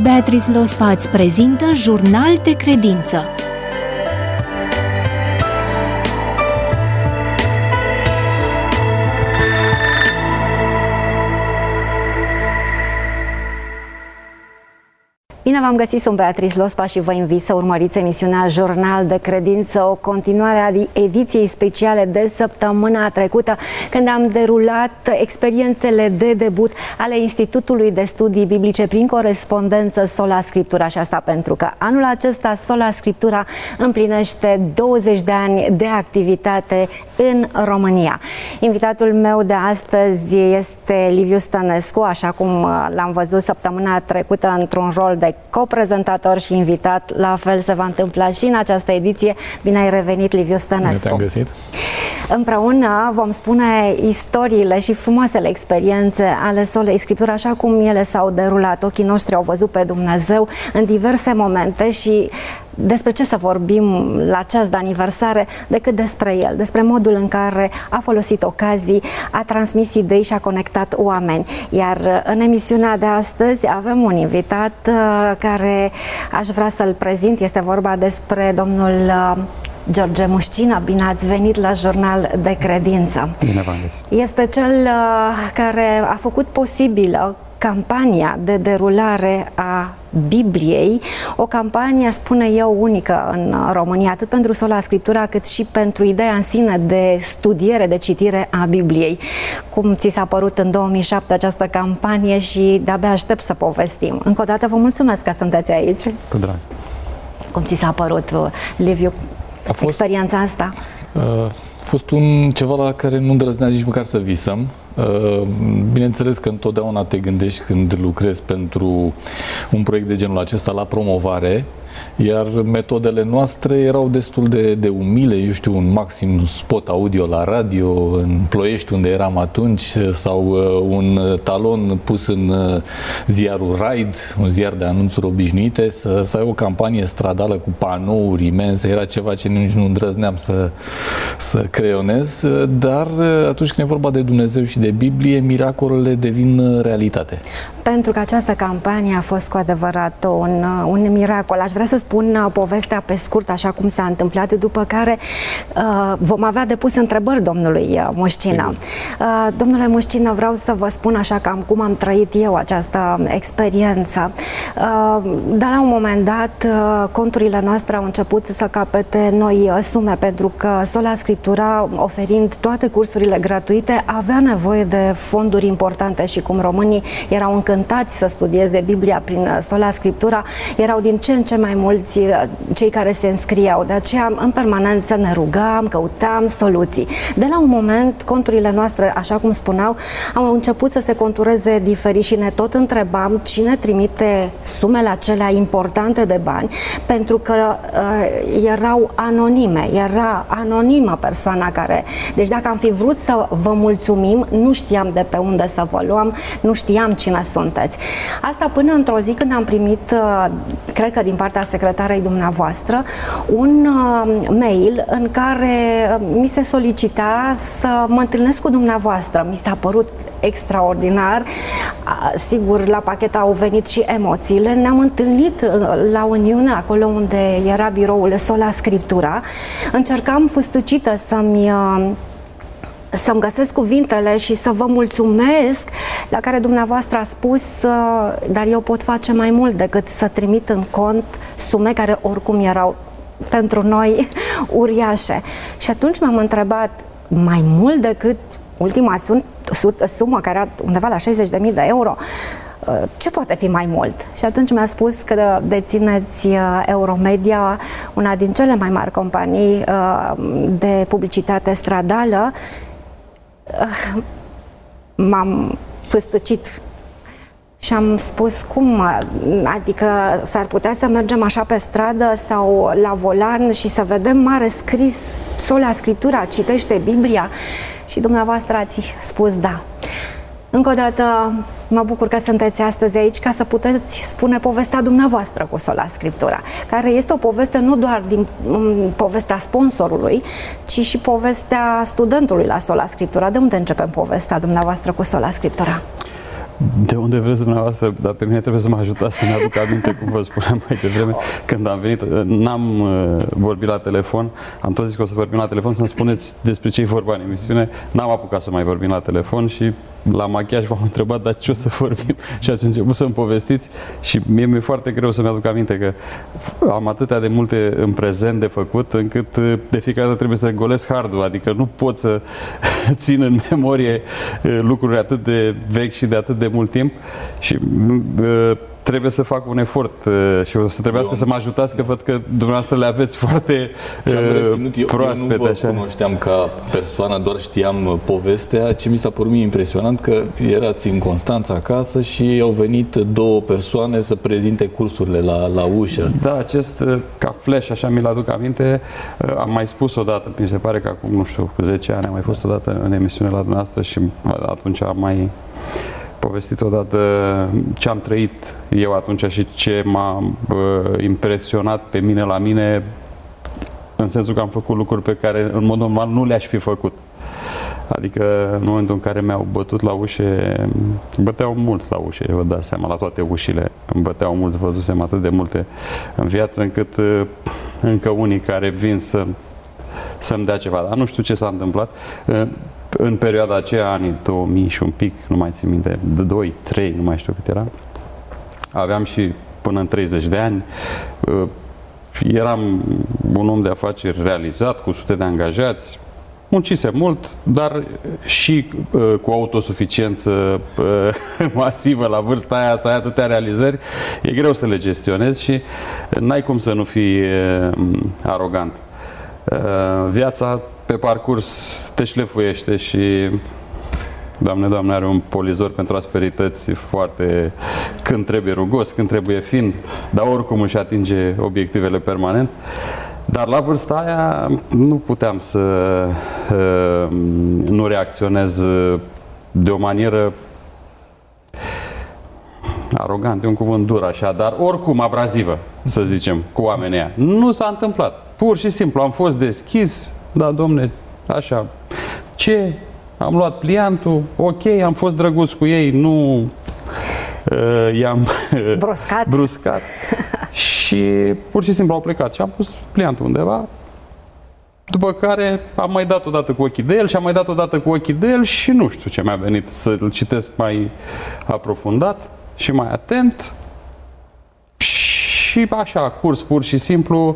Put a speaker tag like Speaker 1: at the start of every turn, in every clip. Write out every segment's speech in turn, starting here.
Speaker 1: Beatrice Lospa îți prezintă Jurnal de Credință.
Speaker 2: Bine v-am găsit, sunt Beatrice Lospa și vă invit să urmăriți emisiunea Jurnal de Credință, o continuare a ediției speciale de săptămâna trecută, când am derulat experiențele de debut ale Institutului de Studii Biblice prin corespondență Sola Scriptura, și asta pentru că anul acesta Sola Scriptura împlinește 20 de ani de activitate în România. Invitatul meu de astăzi este Liviu Stănescu, așa cum l-am văzut săptămâna trecută într-un rol de coprezentator și invitat. La fel se va întâmpla și în această ediție. Bine ai revenit, Liviu Stănescu!
Speaker 3: Bine te-am găsit!
Speaker 2: Împreună vom spune istoriile și frumoasele experiențe ale Solei Scriptura, așa cum ele s-au derulat. Ochii noștri au văzut pe Dumnezeu în diverse momente și despre ce să vorbim la ceas de aniversare decât despre el, despre modul în care a folosit ocazii, a transmis idei și a conectat oameni. Iar în emisiunea de astăzi avem un invitat care aș vrea să-l prezint. Este vorba despre domnul George Mușcină. Bine ați venit la Jurnal de Credință.
Speaker 3: Bine v-am găsit.
Speaker 2: Este cel care a făcut posibilă campania de derulare a Bibliei, o campanie, aș spune eu, unică în România, atât pentru Sola Scriptura, cât și pentru ideea în sine de studiere, de citire a Bibliei. Cum ți s-a părut în 2007 această campanie și de-abia aștept să povestim. Încă o dată vă mulțumesc că sunteți aici.
Speaker 3: Cu drag.
Speaker 2: Cum ți s-a părut, Liviu, experiența asta?
Speaker 3: A fost ceva la care nu îndrăznea nici măcar să visăm. Bineînțeles că întotdeauna te gândești când lucrezi pentru un proiect de genul acesta la promovare, iar metodele noastre erau destul de umile, eu știu, un maxim spot audio la radio, în Ploiești unde eram atunci, sau un talon pus în ziarul Raid, un ziar de anunțuri obișnuite, să ai o campanie stradală cu panouri imense, era ceva ce nici nu îndrăzneam să creionez, dar atunci când e vorba de Dumnezeu și de Biblie, miracolele devin realitate.
Speaker 2: Pentru că această campanie a fost cu adevărat un miracol. Aș vrea să spun povestea pe scurt, așa cum s-a întâmplat, după care vom avea de pus întrebări domnului Mușcină. Domnule Mușcină, vreau să vă spun așa cam cum am trăit eu această experiență. Dar la un moment dat, conturile noastre au început să capete noi sume, pentru că Sola Scriptura, oferind toate cursurile gratuite, avea nevoie de fonduri importante și cum românii erau încântați să studieze Biblia prin Sola Scriptura, erau din ce în ce mai mulți cei care se înscriau. De aceea, în permanență ne rugam, căutam soluții. De la un moment, conturile noastre, așa cum spuneau, au început să se contureze diferit și ne tot întrebam cine trimite sumele acelea importante de bani, pentru că erau anonime, era anonimă persoana care... Deci dacă am fi vrut să vă mulțumim, nu știam de pe unde să vă luăm, nu știam cine sunteți. Asta până într-o zi când am primit, cred că din partea secretarei dumneavoastră, un mail în care mi se solicita să mă întâlnesc cu dumneavoastră. Mi s-a părut extraordinar. Sigur, la pachet au venit și emoțiile. Ne-am întâlnit la Uniune, acolo unde era biroul Sola Scriptura. Încercam fâstăcită să-mi găsesc cuvintele și să vă mulțumesc, la care dumneavoastră a spus, dar eu pot face mai mult decât să trimit în cont sume care oricum erau pentru noi uriașe. Și atunci m-am întrebat, mai mult decât ultima sumă, care era undeva la 60.000 de euro, ce poate fi mai mult? Și atunci mi-a spus că dețineți Euromedia, una din cele mai mari companii de publicitate stradală. M-am fâstăcit și am spus, cum? Adică s-ar putea să mergem așa pe stradă sau la volan și să vedem mare scris Sola Scriptura, citește Biblia? Și dumneavoastră ați spus da. Încă o dată mă bucur că sunteți astăzi aici ca să puteți spune povestea dumneavoastră cu Sola Scriptura, care este o poveste nu doar din povestea sponsorului, ci și povestea studentului la Sola Scriptura. De unde începem povestea dumneavoastră cu Sola Scriptura?
Speaker 4: De unde vreți dumneavoastră, dar pe mine trebuie să mă ajutați să-mi aduc aminte, cum vă spuneam mai devreme, când am venit, n-am vorbit la telefon, am tot zis că o să vorbim la telefon, să-mi spuneți despre ce e vorba în emisiune, n-am apucat să mai vorbim la telefon și la machiaj v-am întrebat, dar ce o să vorbim? Și ați început să-mi povestiți și mie mi-e foarte greu să-mi aduc aminte că am atâtea de multe în prezent de făcut, încât de fiecare dată trebuie să golesc hardul, adică nu pot să țin în memorie lucruri atât de vechi și de atât de mult timp și trebuie să fac un efort și o să trebuiască să mă ajutați, că văd că dumneavoastră le aveți foarte proaspete.
Speaker 3: Eu nu vă cunoșteam ca persoană, doar știam povestea. Ce mi s-a părut mie impresionant, că erați în Constanța acasă și au venit două persoane să prezinte cursurile la ușă.
Speaker 4: Da, acest ca flash, așa mi-l aduc aminte, am mai spus odată, mi se pare că acum, nu știu, cu 10 ani am mai fost odată în emisiune la dumneavoastră și atunci am mai povestit odată ce am trăit eu atunci și ce m-a impresionat pe mine la mine, în sensul că am făcut lucruri pe care în mod normal nu le-aș fi făcut. Adică în momentul în care mi-au bătut la ușe, băteau mulți la ușe, vă dați seama, la toate ușile îmi băteau mulți, văzusem atât de multe în viață, încât încă unii care vin să-mi dea ceva, dar nu știu ce s-a întâmplat. În perioada aceea, anii 2000 și un pic, nu mai țin minte, 2, 3, nu mai știu cât era, aveam și până în 30 de ani, eram un om de afaceri realizat, cu sute de angajați, muncisem mult, dar și cu autosuficiență masivă la vârsta aia, să ai atâtea realizări, e greu să le gestionezi și n-ai cum să nu fii arogant. Viața pe parcurs te șlefuiește și Doamne, are un polizor pentru asperități foarte, când trebuie rugos, când trebuie fin, dar oricum își atinge obiectivele permanent. Dar la vârsta aia nu puteam să nu reacționez de o manieră arogant, e un cuvânt dur așa, dar oricum abrazivă, să zicem, cu oamenii aia. Nu s-a întâmplat. Pur și simplu am fost deschis, da, domne, așa, ce? Am luat pliantul, ok, am fost drăguț cu ei, nu i-am bruscat și pur și simplu au plecat și am pus pliantul undeva, după care am mai dat odată cu ochii de el și am mai dat odată cu ochii de el și nu știu ce mi-a venit să-l citesc mai aprofundat și mai atent și așa, curs pur și simplu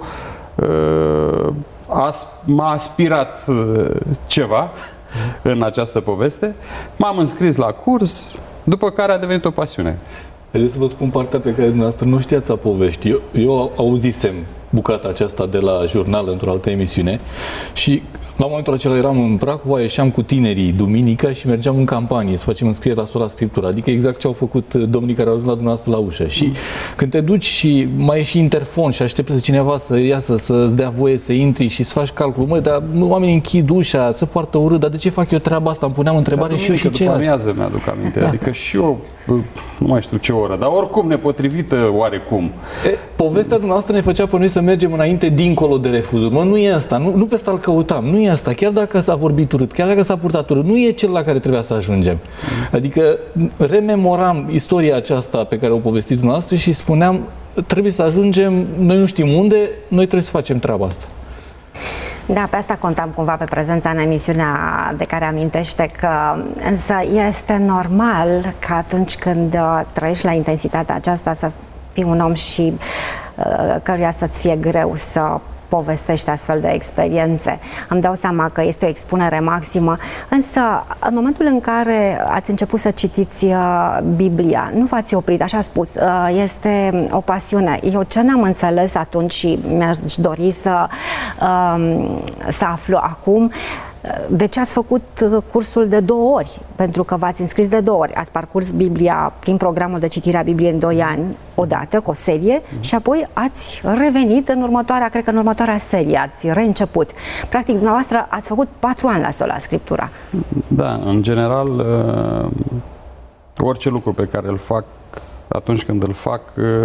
Speaker 4: m-a aspirat ceva în această poveste. M-am înscris la curs, după care a devenit o pasiune.
Speaker 3: Haideți să vă spun partea pe care dumneavoastră nu știați a poveștii. Eu auzisem bucata aceasta de la jurnal într-o altă emisiune și la momentul acela eram în Prahova, ieșeam cu tinerii duminica și mergeam în campanie să facem înscriere la Sola Scriptura, adică exact ce au făcut domnii care au ajuns la dumneavoastră la ușă. Și când te duci și mai e și interfon și aștepți cineva să iasă, să-ți dea voie să intri și să faci calculul, măi, dar oamenii închid ușa, se poartă urât, dar de ce fac eu treaba asta? Îmi puneam întrebare și eu și ceilalți.
Speaker 4: După mi-aduc aminte, adică și eu, nu mai știu ce oră, dar oricum nepotrivită oarecum.
Speaker 3: Povestea dumneavoastră ne făcea pe noi să mergem înainte dincolo de refuzuri. Mă, nu e asta, nu pe asta îl căutam, nu e asta, chiar dacă s-a vorbit urât, chiar dacă s-a purtat urât, nu e cel la care trebuia să ajungem. Adică rememoram istoria aceasta pe care o povestiți dumneavoastră și spuneam, trebuie să ajungem, noi nu știm unde, noi trebuie să facem treaba asta.
Speaker 2: Da, pe asta contam cumva, pe prezența în emisiunea de care amintește, că însă este normal că atunci când trăiești la intensitatea aceasta să fii un om și căruia să-ți fie greu să povestești astfel de experiențe. Îmi dau seama că este o expunere maximă, însă în momentul în care ați început să citiți Biblia, nu v-ați oprit, așa spus, este o pasiune. Eu ce n-am înțeles atunci și mi-aș dori să aflu acum, de ce ați făcut cursul de 2 ori? Pentru că v-ați înscris de 2 ori. Ați parcurs Biblia prin programul de citire a Bibliei în 2 ani, odată, cu o serie, și apoi ați revenit în următoarea, cred că în următoarea serie, ați reînceput. Practic, dumneavoastră ați făcut 4 ani la Sola Scriptura.
Speaker 4: Da, în general, orice lucru pe care îl fac, atunci când îl fac,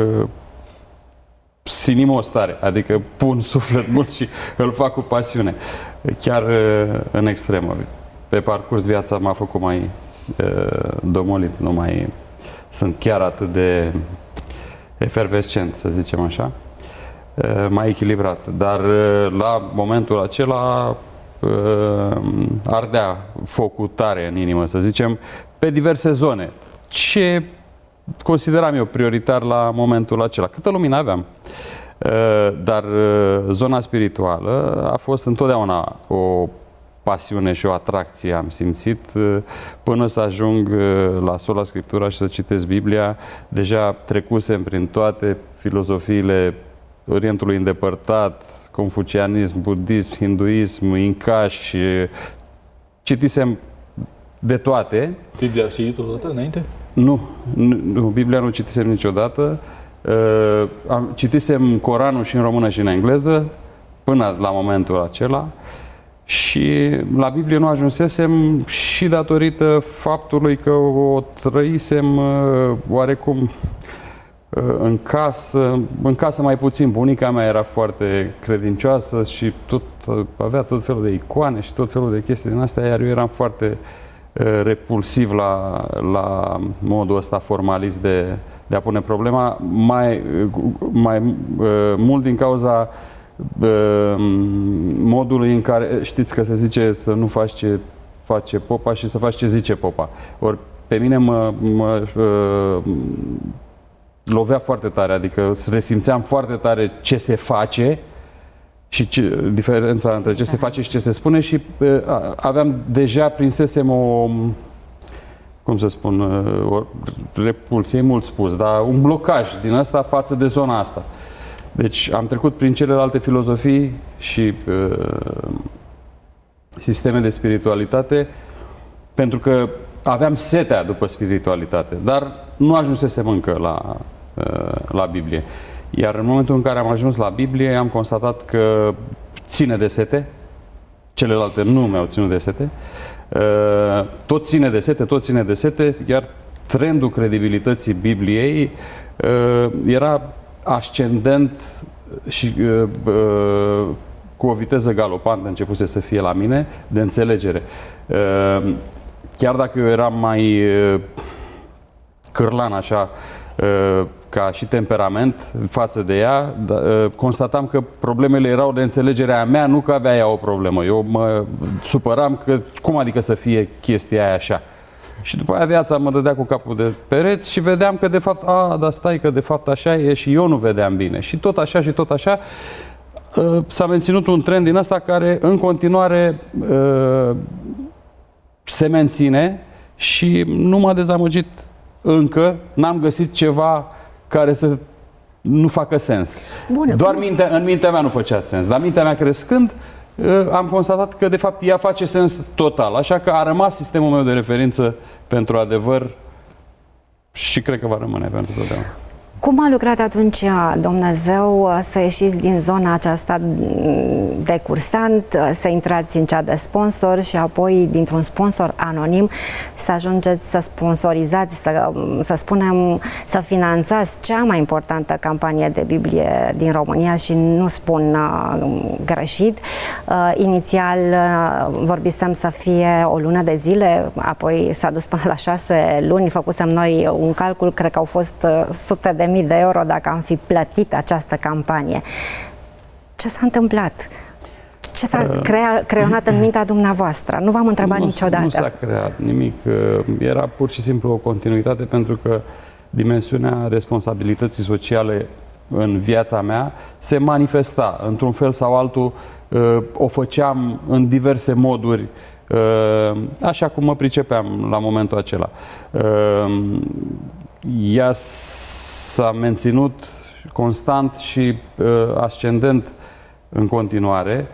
Speaker 4: sinim o stare, adică pun suflet mult și îl fac cu pasiune, chiar în extremă. Pe parcurs viața m-a făcut mai domolit, nu mai sunt chiar atât de efervescent, să zicem așa, mai echilibrat. Dar la momentul acela ardea focul tare în inimă, să zicem, pe diverse zone. Ce consideram eu prioritar la momentul acela? Câtă lumină aveam. Dar zona spirituală a fost întotdeauna o pasiune și o atracție, am simțit, până să ajung la sola Scriptura și să citesc Biblia. Deja trecusem prin toate filozofiile Orientului îndepărtat, confucianism, budism, hinduism, incaș, citisem de toate.
Speaker 3: Biblia a citit odată înainte?
Speaker 4: Nu, Biblia nu citisem niciodată. Citisem Coranul și în română și în engleză, până la momentul acela. Și la Biblie nu ajunsesem și datorită faptului că o trăisem oarecum în casă mai puțin. Bunica mea era foarte credincioasă și avea tot felul de icoane și tot felul de chestii din astea, iar eu eram foarte repulsiv la modul ăsta formalist de a pune problema, mai mult din cauza modului în care, știți că se zice să nu faci ce face popa și să faci ce zice popa. Ori pe mine mă lovea foarte tare, adică resimțeam foarte tare ce se face și diferența între ce se face și ce se spune și aveam deja, prinsesem cum să spun, o repulsie, mult spus, dar un blocaj din asta față de zona asta. Deci am trecut prin celelalte filozofii și sisteme de spiritualitate pentru că aveam setea după spiritualitate, dar nu ajunsesem încă la Biblie. Iar în momentul în care am ajuns la Biblie, am constatat că ține de sete, celelalte nu mi-au ținut de sete, tot ține de sete, iar trendul credibilității Bibliei era ascendent și cu o viteză galopantă începuse să fie la mine de înțelegere. Chiar dacă eu eram mai cârlan așa ca și temperament față de ea, constatam că problemele erau de înțelegerea mea, nu că avea ea o problemă. Eu mă supăram că cum adică să fie chestia aia așa. Și după aia viața mă dădea cu capul de pereți și vedeam că de fapt, dar stai că de fapt așa e și eu nu vedeam bine. Și tot așa și tot așa s-a menținut un trend din asta care în continuare se menține și nu m-a dezamăgit încă, n-am găsit ceva care să nu facă sens.
Speaker 2: Bun,
Speaker 4: doar în mintea mea nu făcea sens, dar mintea mea crescând am constatat că de fapt ea face sens total, așa că a rămas sistemul meu de referință pentru adevăr și cred că va rămâne pentru totdeauna.
Speaker 2: Cum a lucrat atunci Dumnezeu să ieșiți din zona aceasta de cursant, să intrați în cea de sponsor și apoi dintr-un sponsor anonim să ajungeți să sponsorizați, să spunem, să finanțați cea mai importantă campanie de Biblie din România și nu spun greșit. Inițial vorbisem să fie o lună de zile, apoi s-a dus până la 6 luni, făcusem noi un calcul, cred că au fost sute de mii de euro dacă am fi plătit această campanie. Ce s-a întâmplat? Ce s-a creionat în mintea dumneavoastră? Nu v-am întrebat niciodată.
Speaker 4: Nu s-a creat nimic. Era pur și simplu o continuitate pentru că dimensiunea responsabilității sociale în viața mea se manifesta într-un fel sau altul. O făceam în diverse moduri așa cum mă pricepeam la momentul acela. Ea s-a menținut constant și ascendent în continuare,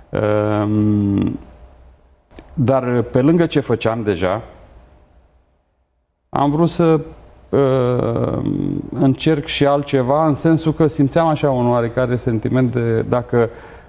Speaker 4: dar pe lângă ce făceam deja, am vrut să încerc și altceva, în sensul că simțeam așa un oarecare sentiment de dacă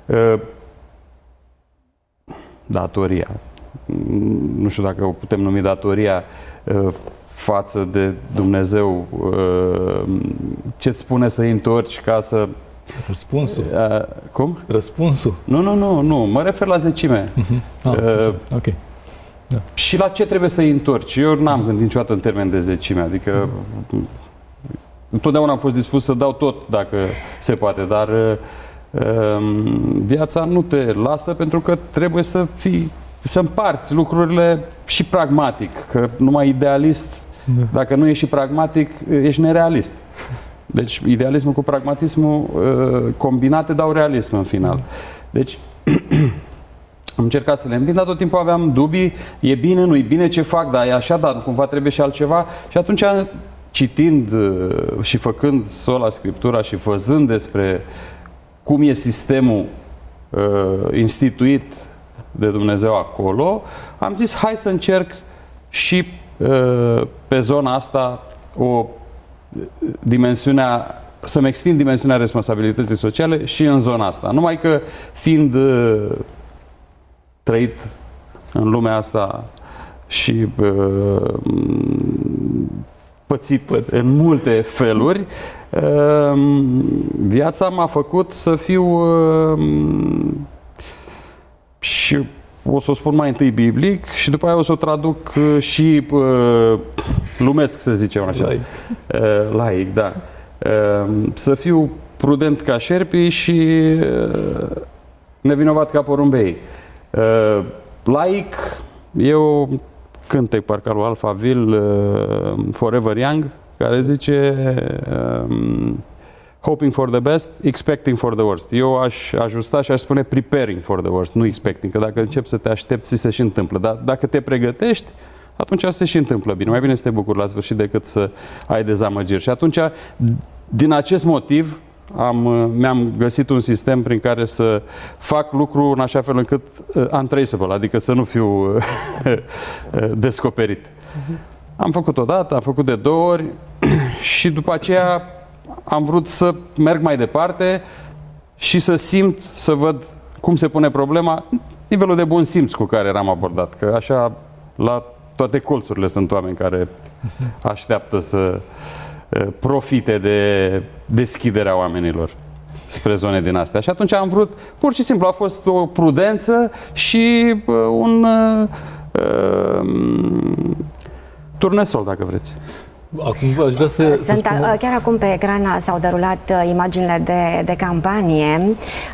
Speaker 4: datoria, nu știu dacă o putem numi datoria, față de Dumnezeu, ce-ți spune să-i întorci ca să...
Speaker 3: Răspunsul.
Speaker 4: Cum?
Speaker 3: Răspunsul.
Speaker 4: Nu. Mă refer la zecime.
Speaker 3: Ok. Da.
Speaker 4: Și la ce trebuie să-i întorci? Eu n-am gândit niciodată în termen de zecime, adică întotdeauna am fost dispus să dau tot dacă se poate, dar viața nu te lasă pentru că trebuie să împarți lucrurile și pragmatic, că numai idealist, dacă nu ești și pragmatic, ești nerealist. Deci idealismul cu pragmatismul combinate dau realism în final. Deci am încercat să le îmbin, dar tot timpul aveam dubii, e bine, nu e bine, ce fac, dar e așa, dar cumva trebuie și altceva. Și atunci, citind și făcând sola Scriptura și văzând despre cum e sistemul instituit de Dumnezeu acolo, am zis, hai să încerc și pe zona asta să-mi extind dimensiunea responsabilității sociale și în zona asta. Numai că fiind trăit în lumea asta și pățit în multe feluri, viața m-a făcut să fiu și o să o spun mai întâi biblic și după aia o să o traduc și lumesc, să zicem așa. Laic, da. Să fiu prudent ca șerpii și nevinovat ca porumbei. Laic, eu cântec parcă lui Alphaville, Forever Young, care zice hoping for the best, expecting for the worst. Eu aș ajusta și aș spune preparing for the worst, nu expecting, că dacă începi să te aștepți, se și întâmplă. Dar dacă te pregătești, atunci se și întâmplă bine. Mai bine să te bucuri la sfârșit decât să ai dezamăgiri. Și atunci, din acest motiv, mi-am găsit un sistem prin care să fac lucru în așa fel încât untraceable, adică să nu fiu descoperit. Am făcut odată, am făcut de 2 ori și după aceea am vrut să merg mai departe și să simt, să văd cum se pune problema, nivelul de bun simț cu care eram abordat, că așa la toate colțurile sunt oameni care așteaptă să profite de deschiderea oamenilor spre zone din astea. Și atunci am vrut, pur și simplu, a fost o prudență și un turnesol, dacă vreți.
Speaker 3: Acum aș vrea să spun...
Speaker 2: Chiar acum pe ecran s-au derulat imaginile de campanie.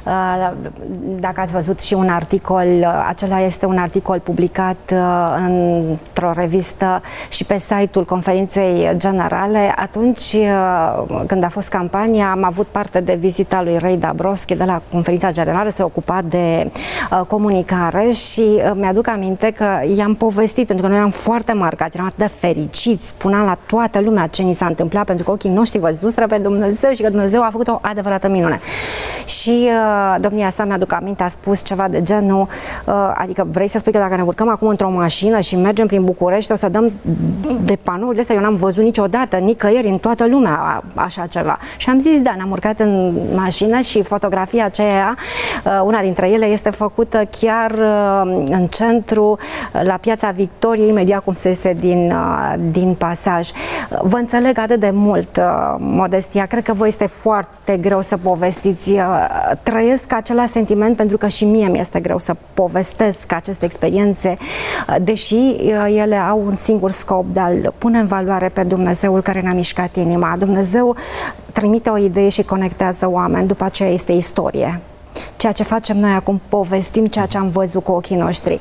Speaker 2: Dacă ați văzut și un articol, acela este un articol publicat într-o revistă și pe site-ul Conferinței Generale. Atunci când a fost campania, am avut parte de vizita lui Ray Dabrowski de la Conferința Generală, se ocupa de comunicare și mi-aduc aminte că i-am povestit, pentru că noi eram foarte marcați, eram atât de fericiți, spuneam la toată lumea ce ni s-a întâmplat, pentru că ochii noștri văzuseră pe Dumnezeu și că Dumnezeu a făcut o adevărată minune. Și domnia sa, mi-aduc aminte, a spus ceva de genul, adică vrei să spui că dacă ne urcăm acum într-o mașină și mergem prin București, o să dăm de panourile astea? Eu n-am văzut niciodată, nicăieri în toată lumea așa ceva. Și am zis, da, ne-am urcat în mașină și fotografia aceea, una dintre ele este făcută chiar în centru, la Piața Victoriei, imediat cum se iese din pasaj. Vă înțeleg atât de mult, Modestia, cred că vă este foarte greu să povestiți. Trăiesc același sentiment pentru că și mie mi-este greu să povestesc aceste experiențe, deși ele au un singur scop, de a-L pune în valoare pe Dumnezeul care ne-a mișcat inima. Dumnezeu trimite o idee și conectează oameni, după aceea este istorie. Ceea ce facem noi acum, povestim ceea ce am văzut cu ochii noștri.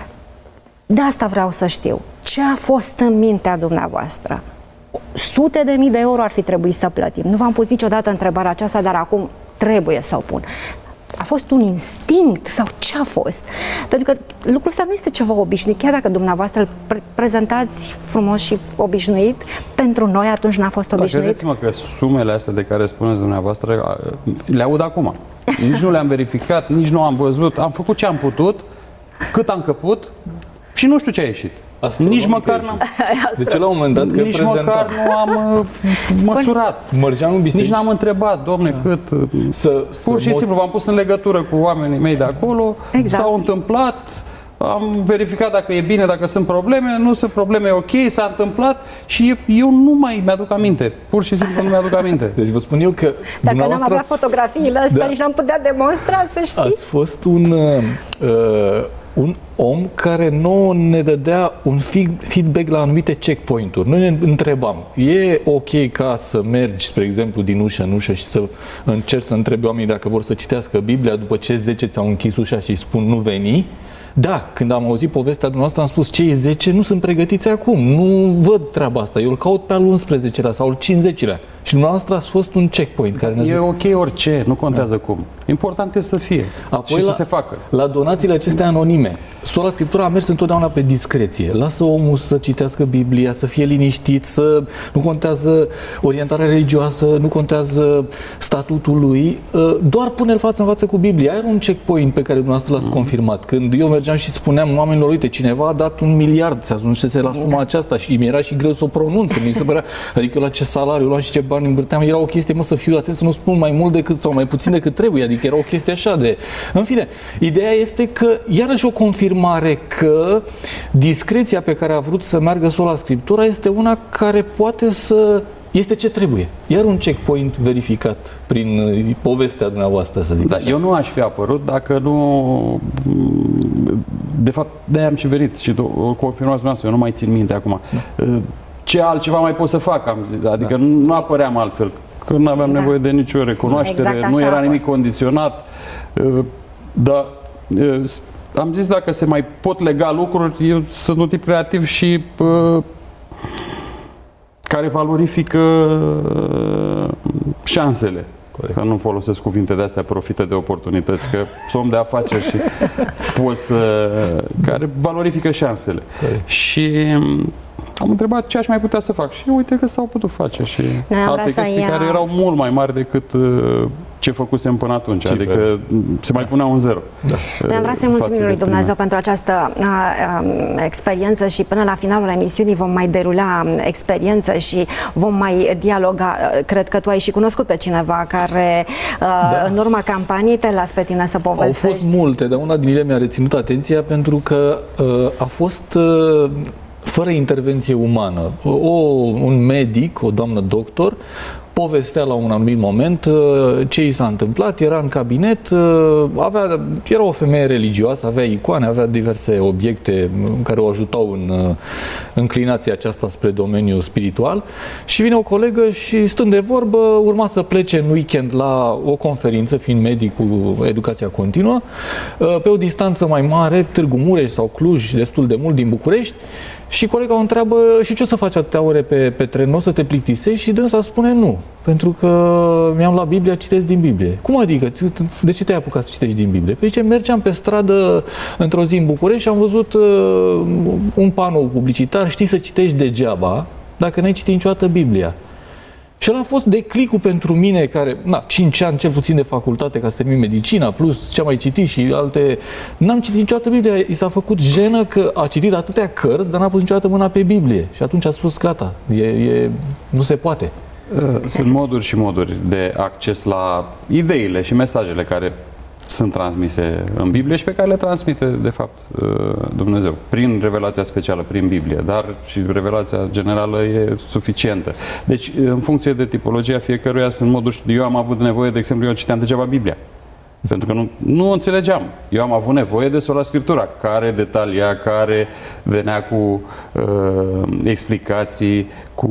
Speaker 2: De asta vreau să știu. Ce a fost în mintea dumneavoastră? Sute de mii de euro ar fi trebuit să plătim. Nu v-am pus niciodată întrebarea aceasta, dar acum trebuie să o pun. A fost un instinct sau ce a fost? Pentru că lucrul ăsta nu este ceva obișnuit. Chiar dacă dumneavoastră îl prezentați frumos și obișnuit, pentru noi atunci n-a fost obișnuit.
Speaker 4: Credeți-mă că sumele astea de care spuneți dumneavoastră le aud acum. Nici nu le-am verificat, nici nu am văzut. Am făcut ce am putut, cât am căput și nu știu ce a ieșit. Nici măcar n-am...
Speaker 3: Deci la un moment dat,
Speaker 4: nici măcar nu am măsurat. Nici n-am întrebat, Doamne, cât... Pur și simplu v-am pus în legătură cu oamenii mei de acolo, s-au întâmplat, am verificat dacă e bine, dacă sunt probleme, nu sunt probleme, ok, s-a întâmplat și eu nu mai mi-aduc aminte. Pur și simplu nu mi-aduc aminte.
Speaker 3: Deci vă spun eu că...
Speaker 2: Dacă n-am avea fotografiile astea, nici n-am putea demonstra, să știți.
Speaker 3: Ați fost un un om care nouă ne dădea un feedback la anumite checkpoint-uri. Noi ne întrebam, e ok ca să mergi, spre exemplu, din ușă în ușă și să încerci să întrebi oamenii dacă vor să citească Biblia după ce 10 ți-au închis ușa și îi spun nu veni? Da, când am auzit povestea dumneavoastră am spus cei 10 nu sunt pregătiți acum, nu văd treaba asta, eu îl caut pe al 11-lea sau al 50-lea. Și dumneavoastră ați fost un checkpoint care
Speaker 4: E ok orice, nu contează cum. Important este să fie.
Speaker 3: Apoi
Speaker 4: și să se facă.
Speaker 3: La donațiile acestea anonime, Sola Scriptura a mers întotdeauna pe discreție. Lasă omul să citească Biblia, să fie liniștit, nu contează orientarea religioasă, nu contează statutul lui, doar pune-l față în față cu Biblia. Era un checkpoint pe care dumneavoastră l-ați confirmat. Când eu mergeam și spuneam oamenilor, uite, cineva a dat 1 miliard, se ajunse la suma aceasta și mi era și greu să o pronunț, mi se părea, adică eu la ce salariu luam și ce bani îmbârteam, era o chestie, să fiu atent să nu spun mai mult decât sau mai puțin decât trebuie, adică era o chestie așa de... În fine, ideea este că, iarăși o confirmare că discreția pe care a vrut să meargă Sola Scriptura este una care poate să... este ce trebuie. Iar un checkpoint verificat prin povestea dumneavoastră, să zic așa.
Speaker 4: Eu nu aș fi apărut dacă nu... De fapt, de-aia am și venit și o confirmați dumneavoastră, eu nu mai țin minte acum. Ce altceva mai pot să fac? Am zis. Adică nu apăream altfel. Că nu aveam nevoie de nicio recunoaștere, exact, nu era nimic condiționat. Dar am zis dacă se mai pot lega lucruri, eu sunt un tip creativ și care valorifică șansele. Corect. Că nu folosesc cuvinte de astea, profită de oportunități, că sunt om de afaceri și care valorifică șansele. Corect. Și am întrebat ce aș mai putea să fac și uite că s-au putut face și alte chestii care erau mult mai mari decât ce făcusem până atunci, cifre. Adică se mai punea un zero.
Speaker 2: Da. Vreau să-i mulțumim lui Dumnezeu pentru această experiență și până la finalul emisiunii vom mai derula experiență și vom mai dialoga. Cred că tu ai și cunoscut pe cineva care în urma campaniei te las pe tine să povestești.
Speaker 3: Au fost multe, dar una din ele mi-a reținut atenția pentru că a fost fără intervenție umană. Un medic, o doamnă doctor, povestea la un anumit moment ce i s-a întâmplat, era în cabinet, era o femeie religioasă, avea icoane, avea diverse obiecte care o ajutau în înclinația aceasta spre domeniul spiritual și vine o colegă și stând de vorbă, urma să plece în weekend la o conferință, fiind medic cu educația continuă, pe o distanță mai mare, Târgu Mureș sau Cluj, destul de mult din București. Și colega o întreabă, și ce o să faci atâtea ore pe tren, o să te plictisești? Și dânsa spune nu, pentru că mi-am luat Biblia, citesc din Biblie. Cum adică? De ce te-ai apucat să citești din Biblie? Păi zice, mergeam pe stradă într-o zi în București și am văzut un panou publicitar, știi să citești degeaba dacă n-ai citit niciodată Biblia. Și ăla a fost declicul pentru mine, care, 5 ani cel puțin de facultate ca să termin medicina, plus ce am mai citit și alte... N-am citit niciodată Biblia, i s-a făcut jenă că a citit atâtea cărți, dar n-a pus niciodată mâna pe Biblie. Și atunci a spus, gata, nu se poate.
Speaker 4: Sunt moduri și moduri de acces la ideile și mesajele care sunt transmise în Biblie și pe care le transmite, de fapt, Dumnezeu. Prin revelația specială, prin Biblie, dar și revelația generală e suficientă. Deci, în funcție de tipologia fiecăruia, sunt moduri. Eu am avut nevoie, de exemplu, eu citeam degeaba Biblia. Pentru că nu înțelegeam. Eu am avut nevoie de Sola Scriptura, care detalia, care venea cu explicații, cu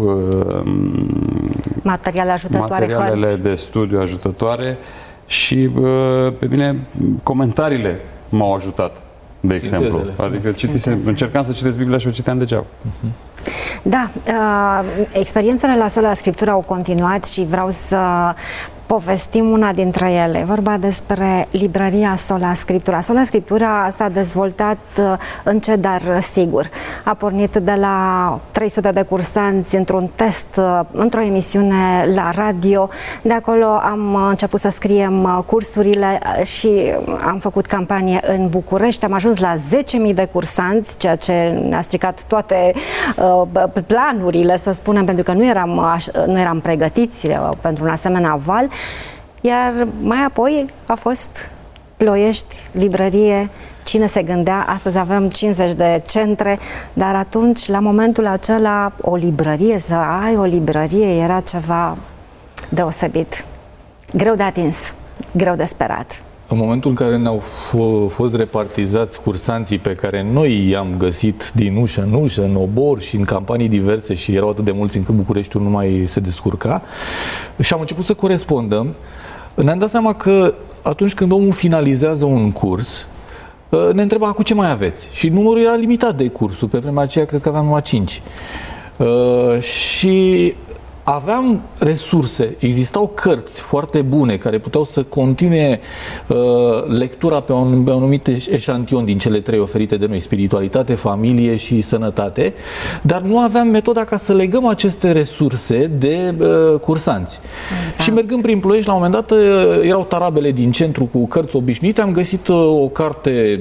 Speaker 4: materialele de studiu ajutătoare. Și pe mine comentariile m-au ajutat, de exemplu. Adică încercam să citesc Biblia și o citeam degeaba.
Speaker 2: Da, experiențele la Sola Scriptura au continuat și vreau să povestim una dintre ele. Vorba despre librăria Sola Scriptura. Sola Scriptura s-a dezvoltat încet, dar sigur. A pornit de la 300 de cursanți într-un test, într-o emisiune la radio. De acolo am început să scriem cursurile și am făcut campanie în București. Am ajuns la 10.000 de cursanți, ceea ce ne-a stricat toate planurile, să spunem, pentru că nu eram pregătiți pentru un asemenea val. Iar mai apoi a fost Ploiești, librărie, cine se gândea, astăzi avem 50 de centre, dar atunci, la momentul acela, o librărie, să ai o librărie, era ceva deosebit. Greu de atins, greu de sperat.
Speaker 3: în momentul în care ne-au fost repartizați cursanții pe care noi i-am găsit din ușă în ușă, în obor și în campanii diverse și erau atât de mulți încât Bucureștiul nu mai se descurca și am început să corespondăm, ne-am dat seama că atunci când omul finalizează un curs, ne întreba cu ce mai aveți. Și numărul era limitat de cursuri. Pe vremea aceea cred că aveam numai 5. Și aveam resurse, existau cărți foarte bune care puteau să continue lectura pe un anumit eșantion din cele 3 oferite de noi, spiritualitate, familie și sănătate, dar nu aveam metoda ca să legăm aceste resurse de cursanți. Exact. Și mergând prin Ploiești, la un moment dat, erau tarabele din centru cu cărți obișnuite, am găsit o carte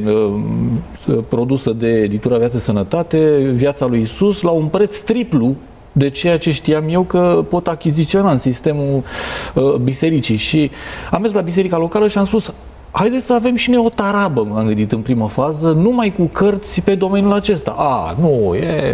Speaker 3: produsă de editura Viață Sănătate, Viața lui Isus, la un preț triplu de ceea ce știam eu că pot achiziționa în sistemul bisericii. Și am mers la biserica locală și am spus, haideți să avem și noi o tarabă, m-am gândit în prima fază, numai cu cărți pe domeniul acesta. Nu,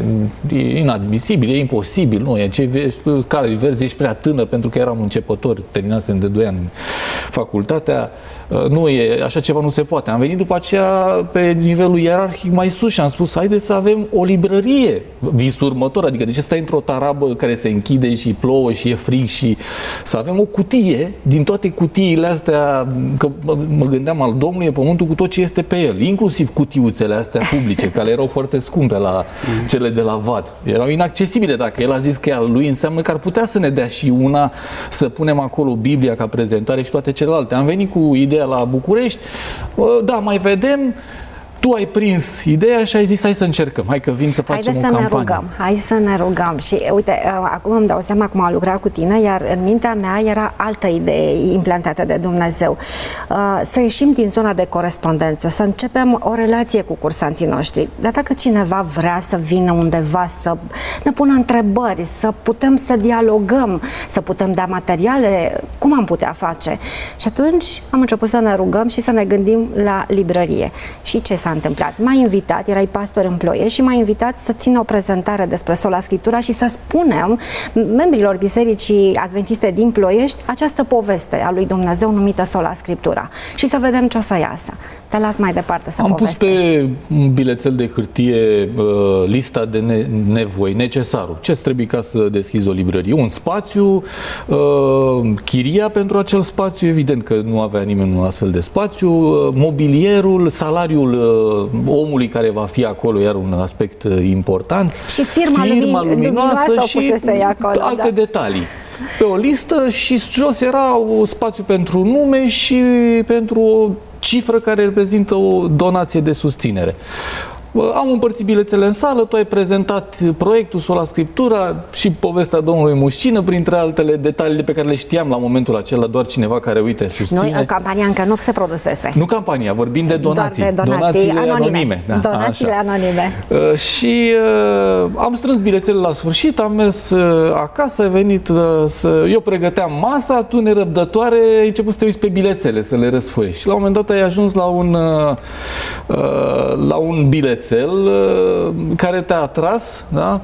Speaker 3: e inadmisibil, e imposibil, nu, care verzi, ești prea tânăr, pentru că eram începător, terminasem de 2 ani facultatea, nu e, așa ceva nu se poate. Am venit după aceea pe nivelul ierarhic mai sus și am spus, haideți să avem o librărie visul următor, adică de ce stai într-o tarabă care se închide și plouă și e frig și să avem o cutie din toate cutiile astea, că mă gândeam al Domnului e pământul cu tot ce este pe el, inclusiv cutiuțele astea publice, care erau foarte scumpe la cele de la VAT. Erau inaccesibile. Dacă el a zis că e al lui, înseamnă că ar putea să ne dea și una, să punem acolo Biblia ca prezentare și toate celelalte. Am venit cu ideea la București, da, mai vedem. Tu ai prins ideea și ai zis, hai să încercăm, hai că vin să facem o campanie.
Speaker 2: Hai să ne rugăm. Și uite, acum îmi dau seama cum am lucrat cu tine, iar în mintea mea era altă idee implantată de Dumnezeu. Să ieșim din zona de corespondență, să începem o relație cu cursanții noștri. Dar dacă cineva vrea să vină undeva, să ne pună întrebări, să putem să dialogăm, să putem da materiale, cum am putea face? Și atunci am început să ne rugăm și să ne gândim la librărie. Și ce s-a întâmplat? M-ai invitat, erai pastor în Ploiești și m-ai invitat să țin o prezentare despre Sola Scriptura și să spunem membrilor Bisericii Adventiste din Ploiești această poveste a lui Dumnezeu numită Sola Scriptura și să vedem ce o să iasă. Te las mai departe să povestești.
Speaker 3: Am pus pe un bilețel de hârtie lista de nevoi, necesarul. Ce trebuie ca să deschizi o librărie? Un spațiu, chiria pentru acel spațiu, evident că nu avea nimeni un astfel de spațiu, mobilierul, salariul omului care va fi acolo, iar un aspect important,
Speaker 2: și firma luminoasă și acolo,
Speaker 3: alte detalii. Pe o listă și jos era un spațiu pentru nume și pentru o cifră care reprezintă o donație de susținere. Am împărțit bilețele în sală, tu ai prezentat proiectul Sola Scriptura și povestea domnului Mușcină, printre altele detalii pe care le știam la momentul acela, doar cineva care, uite, susține.
Speaker 2: Noi, în campania încă nu se produsese.
Speaker 3: Nu campania, vorbim de donații.
Speaker 2: Doar de donațiile anonime.
Speaker 3: Da,
Speaker 2: donațiile anonime.
Speaker 3: Și am strâns bilețele la sfârșit, am mers acasă, ai venit eu pregăteam masa, tu nerăbdătoare ai început să te uiți pe bilețele, să le răsfoiești. Și la un moment dat ai ajuns la un bilețel care te-a atras, da?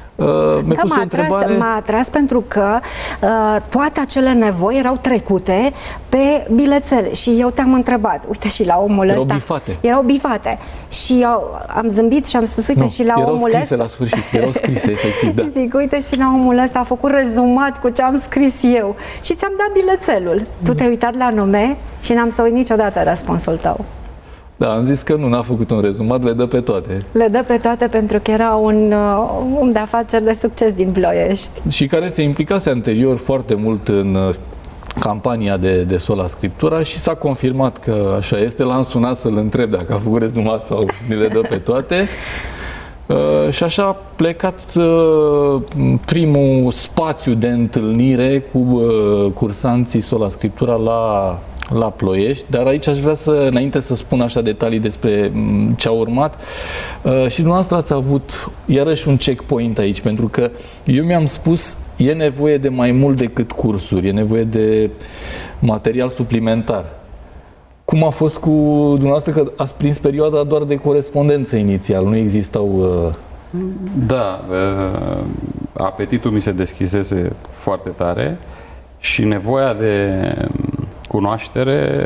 Speaker 2: M-a atras pentru că toate acele nevoi erau trecute pe bilețele și eu te-am întrebat, uite, și la omul ăsta erau bifate și eu am zâmbit și am spus, uite, și la omul ăsta
Speaker 3: erau scrise la sfârșit, erau scrise efectiv, da.
Speaker 2: Zic, uite, și la omul ăsta a făcut rezumat cu ce am scris eu și ți-am dat bilețelul. Tu te-ai uitat la nume și n-am să uit niciodată răspunsul tău.
Speaker 3: Da, am zis că n-a făcut un rezumat, le dă pe toate.
Speaker 2: Le dă pe toate pentru că era un om de afaceri de succes din Ploiești.
Speaker 3: Și care se implicase anterior foarte mult în campania de Sola Scriptura și s-a confirmat că așa este. L-am sunat să-l întreb dacă a făcut rezumat sau le dă pe toate. Și așa a plecat primul spațiu de întâlnire cu cursanții Sola Scriptura la Ploiești, dar aici aș vrea înainte să spun așa detalii despre ce a urmat, și dumneavoastră ați avut iarăși un checkpoint aici, pentru că eu mi-am spus, e nevoie de mai mult decât cursuri, e nevoie de material suplimentar. Cum a fost cu dumneavoastră, că ați prins perioada doar de corespondență inițial, nu existau...
Speaker 4: Da, apetitul mi se deschisese foarte tare și nevoia de cunoaștere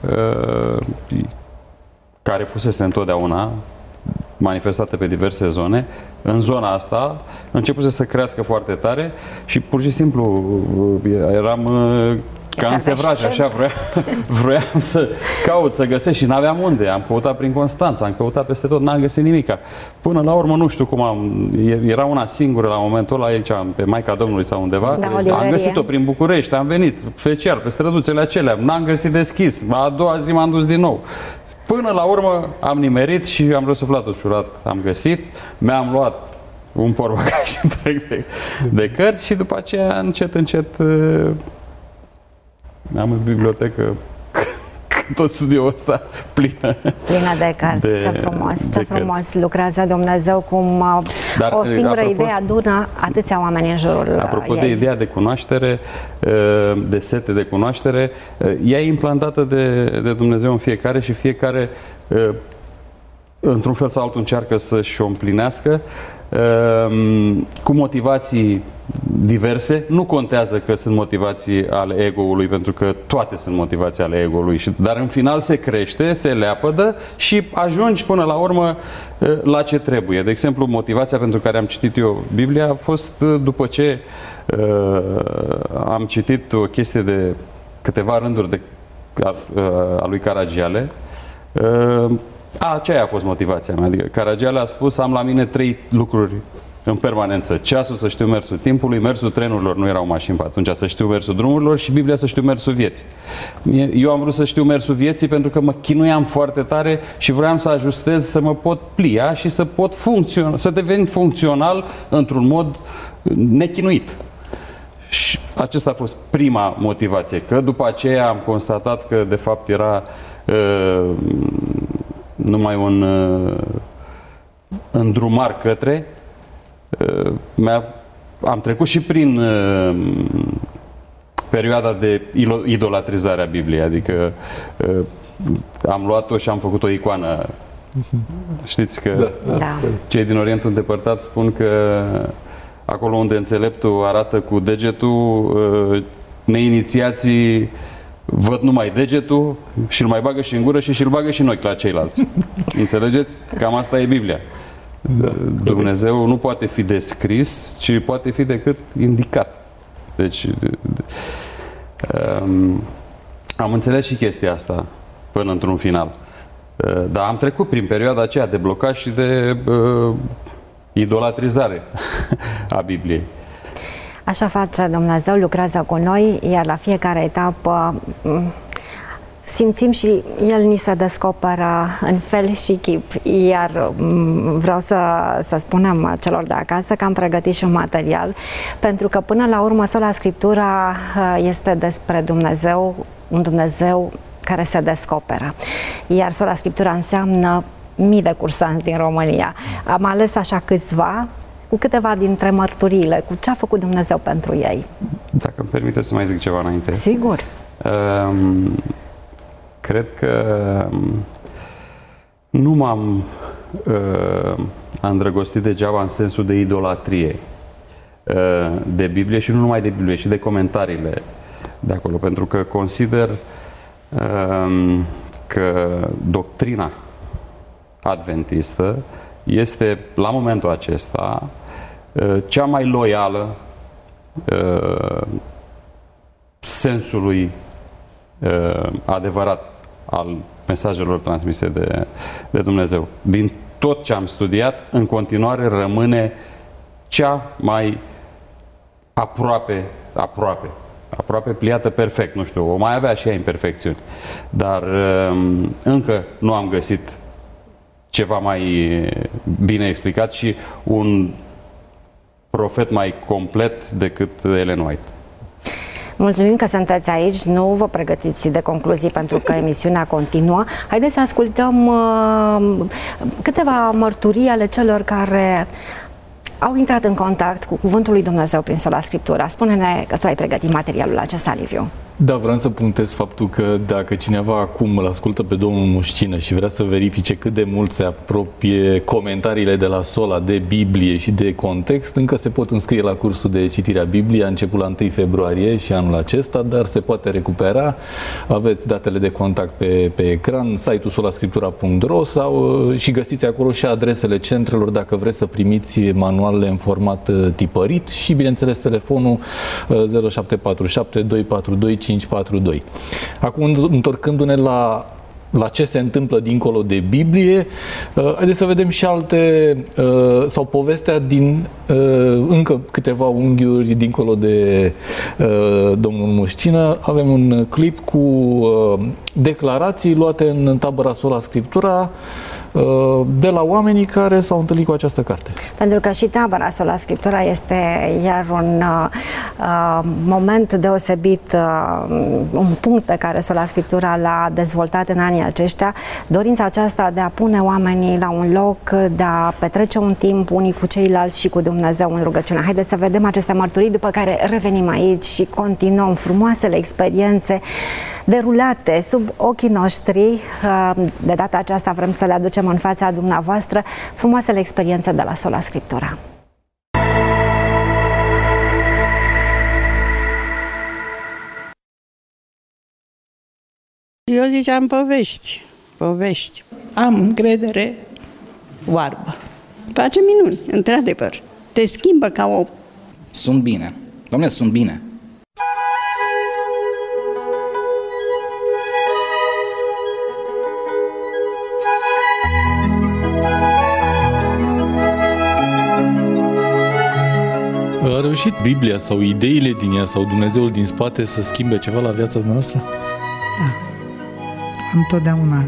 Speaker 4: care fusese întotdeauna manifestată pe diverse zone, în zona asta începuse să crească foarte tare și pur și simplu eram ca în sevraj, așa, vroiam să caut, să găsesc și n-aveam unde. Am căutat prin Constanța, am căutat peste tot, n-am găsit nimica. Până la urmă, nu știu cum era una singură la momentul ăla aici, pe Maica Domnului sau undeva.
Speaker 2: Da,
Speaker 4: am găsit-o prin București, am venit special pe străduțele acelea, n-am găsit deschis. A doua zi m-am dus din nou. Până la urmă am nimerit și am răsuflat ușurat. Am găsit, mi-am luat un portbagaj întreg de cărți și după aceea, încet, încet, am în bibliotecă tot studioul ăsta plină
Speaker 2: de cărți. Ce frumos, ce frumos lucrează Dumnezeu, cum o singură idee adună atâția oameni în jurul
Speaker 4: Apropo
Speaker 2: ei.
Speaker 4: de ideea de cunoaștere, de sete de cunoaștere, ea e implantată de Dumnezeu în fiecare și fiecare într-un fel sau altul încearcă să-și o împlinească cu motivații diverse. Nu contează că sunt motivații ale ego-ului, pentru că toate sunt motivații ale ego-ului, dar în final se crește, se leapădă și ajungi până la urmă la ce trebuie. De exemplu, motivația pentru care am citit eu Biblia a fost după ce am citit o chestie de câteva rânduri a lui Caragiale. Aceea a fost motivația mea. Adică Caragiale a spus: am la mine 3 lucruri în permanență. Ceasul, să știu mersul timpului, mersul trenurilor, nu erau mașini pe atunci, să știu mersul drumurilor, și Biblia, să știu mersul vieții. Eu am vrut să știu mersul vieții pentru că mă chinuiam foarte tare și vroiam să ajustez, să mă pot plia și să pot funcționa, să devin funcțional într-un mod nechinuit. Și acesta a fost prima motivație. Că după aceea am constatat că de fapt era numai un îndrumar către. Am trecut și prin perioada de idolatrizare a Bibliei, adică am luat-o și am făcut o icoană. Știți că cei din Orientul Îndepărtat spun că acolo unde înțeleptul arată cu degetul, neinițiații văd numai degetul și îl mai bagă și în gură și îl bagă și în ochi la ceilalți. Înțelegeți? Cam asta e Biblia. Dumnezeu nu poate fi descris, ci poate fi decât indicat. Deci am înțeles și chestia asta până într-un final. Dar am trecut prin perioada aceea de blocaj și de idolatrizare a Bibliei.
Speaker 2: Așa face Dumnezeu, lucrează cu noi, iar la fiecare etapă simțim și El ni se descoperă în fel și chip. Iar vreau să spunem celor de acasă că am pregătit și un material, pentru că până la urmă Sola Scriptura este despre Dumnezeu, un Dumnezeu care se descoperă. Iar Sola Scriptura înseamnă mii de cursanți din România. Am ales așa câțiva, cu câteva dintre mărturiile, cu ce a făcut Dumnezeu pentru ei.
Speaker 4: Dacă îmi permite să mai zic ceva înainte.
Speaker 2: Sigur.
Speaker 4: Cred că nu m-am îndrăgostit degeaba în sensul de idolatrie de Biblie, și nu numai de Biblie, și de comentariile de acolo, pentru că consider că doctrina adventistă este, la momentul acesta, cea mai loială sensului adevărat al mesajelor transmise de Dumnezeu. Din tot ce am studiat, în continuare rămâne cea mai aproape pliată perfect, nu știu, o mai avea și ea imperfecțiuni, dar încă nu am găsit ceva mai bine explicat și un profet mai complet decât Ellen White.
Speaker 2: Mulțumim că sunteți aici, nu vă pregătiți de concluzii pentru că emisiunea continuă. Haideți să ascultăm câteva mărturii ale celor care au intrat în contact cu Cuvântul lui Dumnezeu prin sola Scriptura. Spune-ne că tu ai pregătit materialul acesta, Liviu.
Speaker 3: Da, vreau să punctez faptul că dacă cineva acum îl ascultă pe domnul Mușcină și vrea să verifice cât de mult se apropie comentariile de la Sola de Biblie și de context, încă se pot înscrie la cursul de citire a Bibliei, a început la 1 februarie și anul acesta, dar se poate recupera. Aveți datele de contact pe ecran, site-ul solascriptura.ro și găsiți acolo și adresele centrelor dacă vreți să primiți manualele în format tipărit și, bineînțeles, telefonul 0747 242 542. Acum, întorcându-ne la ce se întâmplă dincolo de Biblie, haideți să vedem și alte, sau povestea din încă câteva unghiuri dincolo de domnul Mușcină. Avem un clip cu declarații luate în tabăra Sola Scriptura de la oamenii care s-au întâlnit cu această carte.
Speaker 2: Pentru că și tabăra Sola Scriptura este iar un moment deosebit, un punct pe care Sola Scriptura l-a dezvoltat în anii aceștia, dorința aceasta de a pune oamenii la un loc, de a petrece un timp unii cu ceilalți și cu Dumnezeu în rugăciune. Haideți să vedem aceste mărturii, după care revenim aici și continuăm frumoasele experiențe derulate sub ochii noștri. De data aceasta vrem să le aducem în fața dumneavoastră frumoasele experiențe de la Sola Scriptura.
Speaker 5: Eu ziceam povești. Am încredere oarbă. Face minuni, într-adevăr. Te schimbă ca o...
Speaker 6: Sunt bine. Doamne, sunt bine.
Speaker 3: A reușit Biblia sau ideile din ea sau Dumnezeul din spate să schimbe ceva la viața noastră?
Speaker 7: Da. Întotdeauna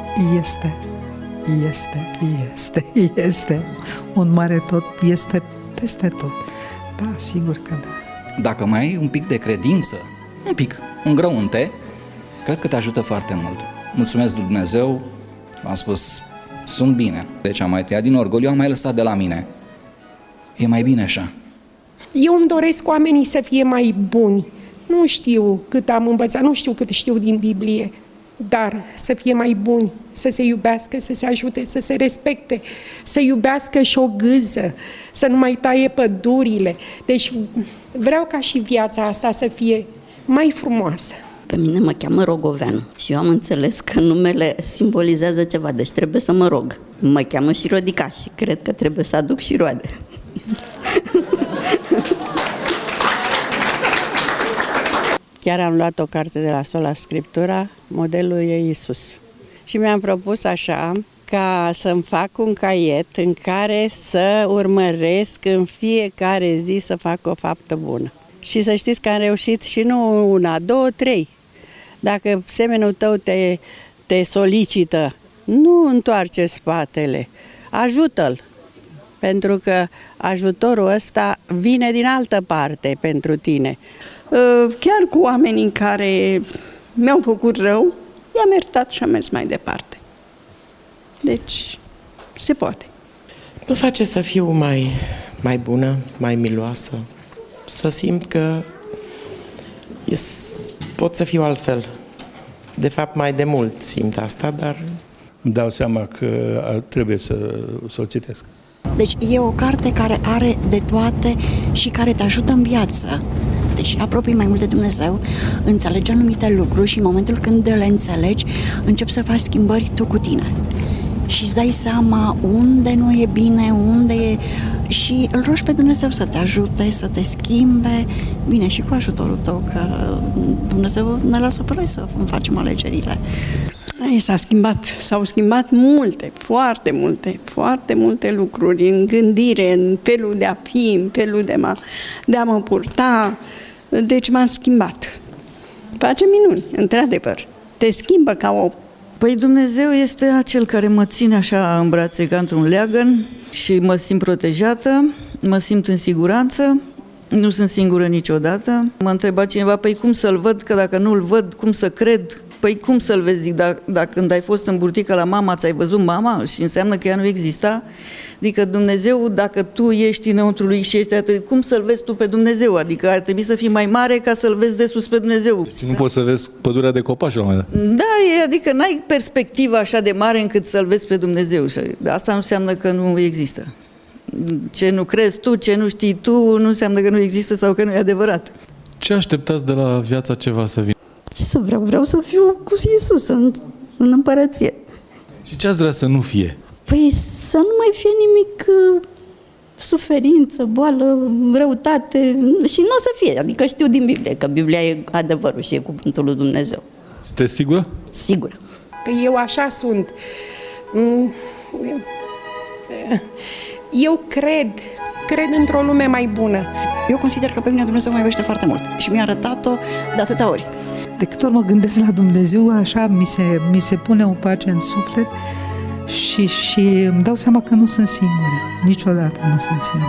Speaker 7: este. Un mare tot este peste tot. Da, sigur că da.
Speaker 6: Dacă mai ai un pic de credință, un grăunte, cred că te ajută foarte mult. Mulțumesc lui Dumnezeu, am spus, sunt bine. Deci am mai tăiat din orgoliu, am mai lăsat de la mine. E mai bine așa.
Speaker 8: Eu îmi doresc oamenii să fie mai buni. Nu știu cât am învățat, nu știu cât știu din Biblie, dar să fie mai buni, să se iubească, să se ajute, să se respecte, să iubească și o gâză, să nu mai taie pădurile. Deci vreau ca și viața asta să fie mai frumoasă.
Speaker 9: Pe mine mă cheamă Rogoveanu și eu am înțeles că numele simbolizează ceva, deci trebuie să mă rog. Mă cheamă și Rodica și cred că trebuie să aduc și roade.
Speaker 5: Chiar am luat o carte de la Sola Scriptura, modelul e Iisus. Și mi-am propus așa, ca să-mi fac un caiet în care să urmăresc în fiecare zi să fac o faptă bună. Și să știți că am reușit și nu una, două, trei. Dacă semenul tău te solicită, nu întoarce spatele, ajută-l. Pentru că ajutorul ăsta vine din altă parte pentru tine.
Speaker 9: Chiar cu oamenii care mi-au făcut rău, i-am iertat și am mers mai departe. Deci, se poate.
Speaker 10: Mă face să fiu mai bună, mai miloasă, să simt că pot să fiu altfel. De fapt, mai de mult simt asta, dar...
Speaker 11: Îmi dau seama că trebuie să o citesc.
Speaker 12: Deci e o carte care are de toate și care te ajută în viață. Deci apropii mai mult de Dumnezeu, înțelegi anumite lucruri și în momentul când le înțelegi, începi să faci schimbări tu cu tine. Și îți dai seama unde nu e bine, unde e... Și îl rogi pe Dumnezeu să te ajute, să te schimbe. Bine, și cu ajutorul tău, că Dumnezeu ne lasă pe noi să facem alegerile.
Speaker 9: S-au schimbat multe, foarte multe lucruri în gândire, în felul de a fi, în felul de a mă purta. Deci m-am schimbat. Face minuni, într-adevăr. Te schimbă ca o...
Speaker 13: Păi Dumnezeu este acel care mă ține așa în brațe ca într-un leagăn și mă simt protejată, mă simt în siguranță, nu sunt singură niciodată. M-a întrebat cineva, păi cum să-l văd, că dacă nu-l văd, cum să cred? Păi cum să-l vezi? Zic, dacă când ai fost în burtică la mama, ți-ai văzut mama și înseamnă că ea nu exista? Adică Dumnezeu, dacă tu ești înăuntru lui și ești atât, cum să-l vezi tu pe Dumnezeu? Adică ar trebui să fii mai mare ca să-l vezi de sus pe Dumnezeu.
Speaker 3: Deci nu poți să vezi pădurea de copaci la un moment dat.
Speaker 13: Da, adică n-ai perspectiva așa de mare încât să-l vezi pe Dumnezeu. Și asta nu înseamnă că nu există. Ce nu crezi tu, ce nu știi tu, nu înseamnă că nu există sau că nu e adevărat.
Speaker 3: Ce așteptați de la viața ce va să vină?
Speaker 14: Ce să vreau? Vreau să fiu cu Iisus în împărăție.
Speaker 3: Și ce ați vrea să nu fie?
Speaker 14: Păi să nu mai fie nimic suferință, boală, răutate și nu o să fie. Adică știu din Biblie că Biblia e adevărul și e cuvântul lui Dumnezeu.
Speaker 3: Sunteți sigură?
Speaker 14: Sigură.
Speaker 8: Că eu așa sunt. Eu cred într-o lume mai bună.
Speaker 12: Eu consider că pe mine Dumnezeu mă iubește foarte mult și mi-a arătat-o de atâtea ori.
Speaker 7: De câte ori mă gândesc la Dumnezeu, așa mi se pune o pace în suflet și îmi dau seama că nu sunt singură. Niciodată nu sunt singură.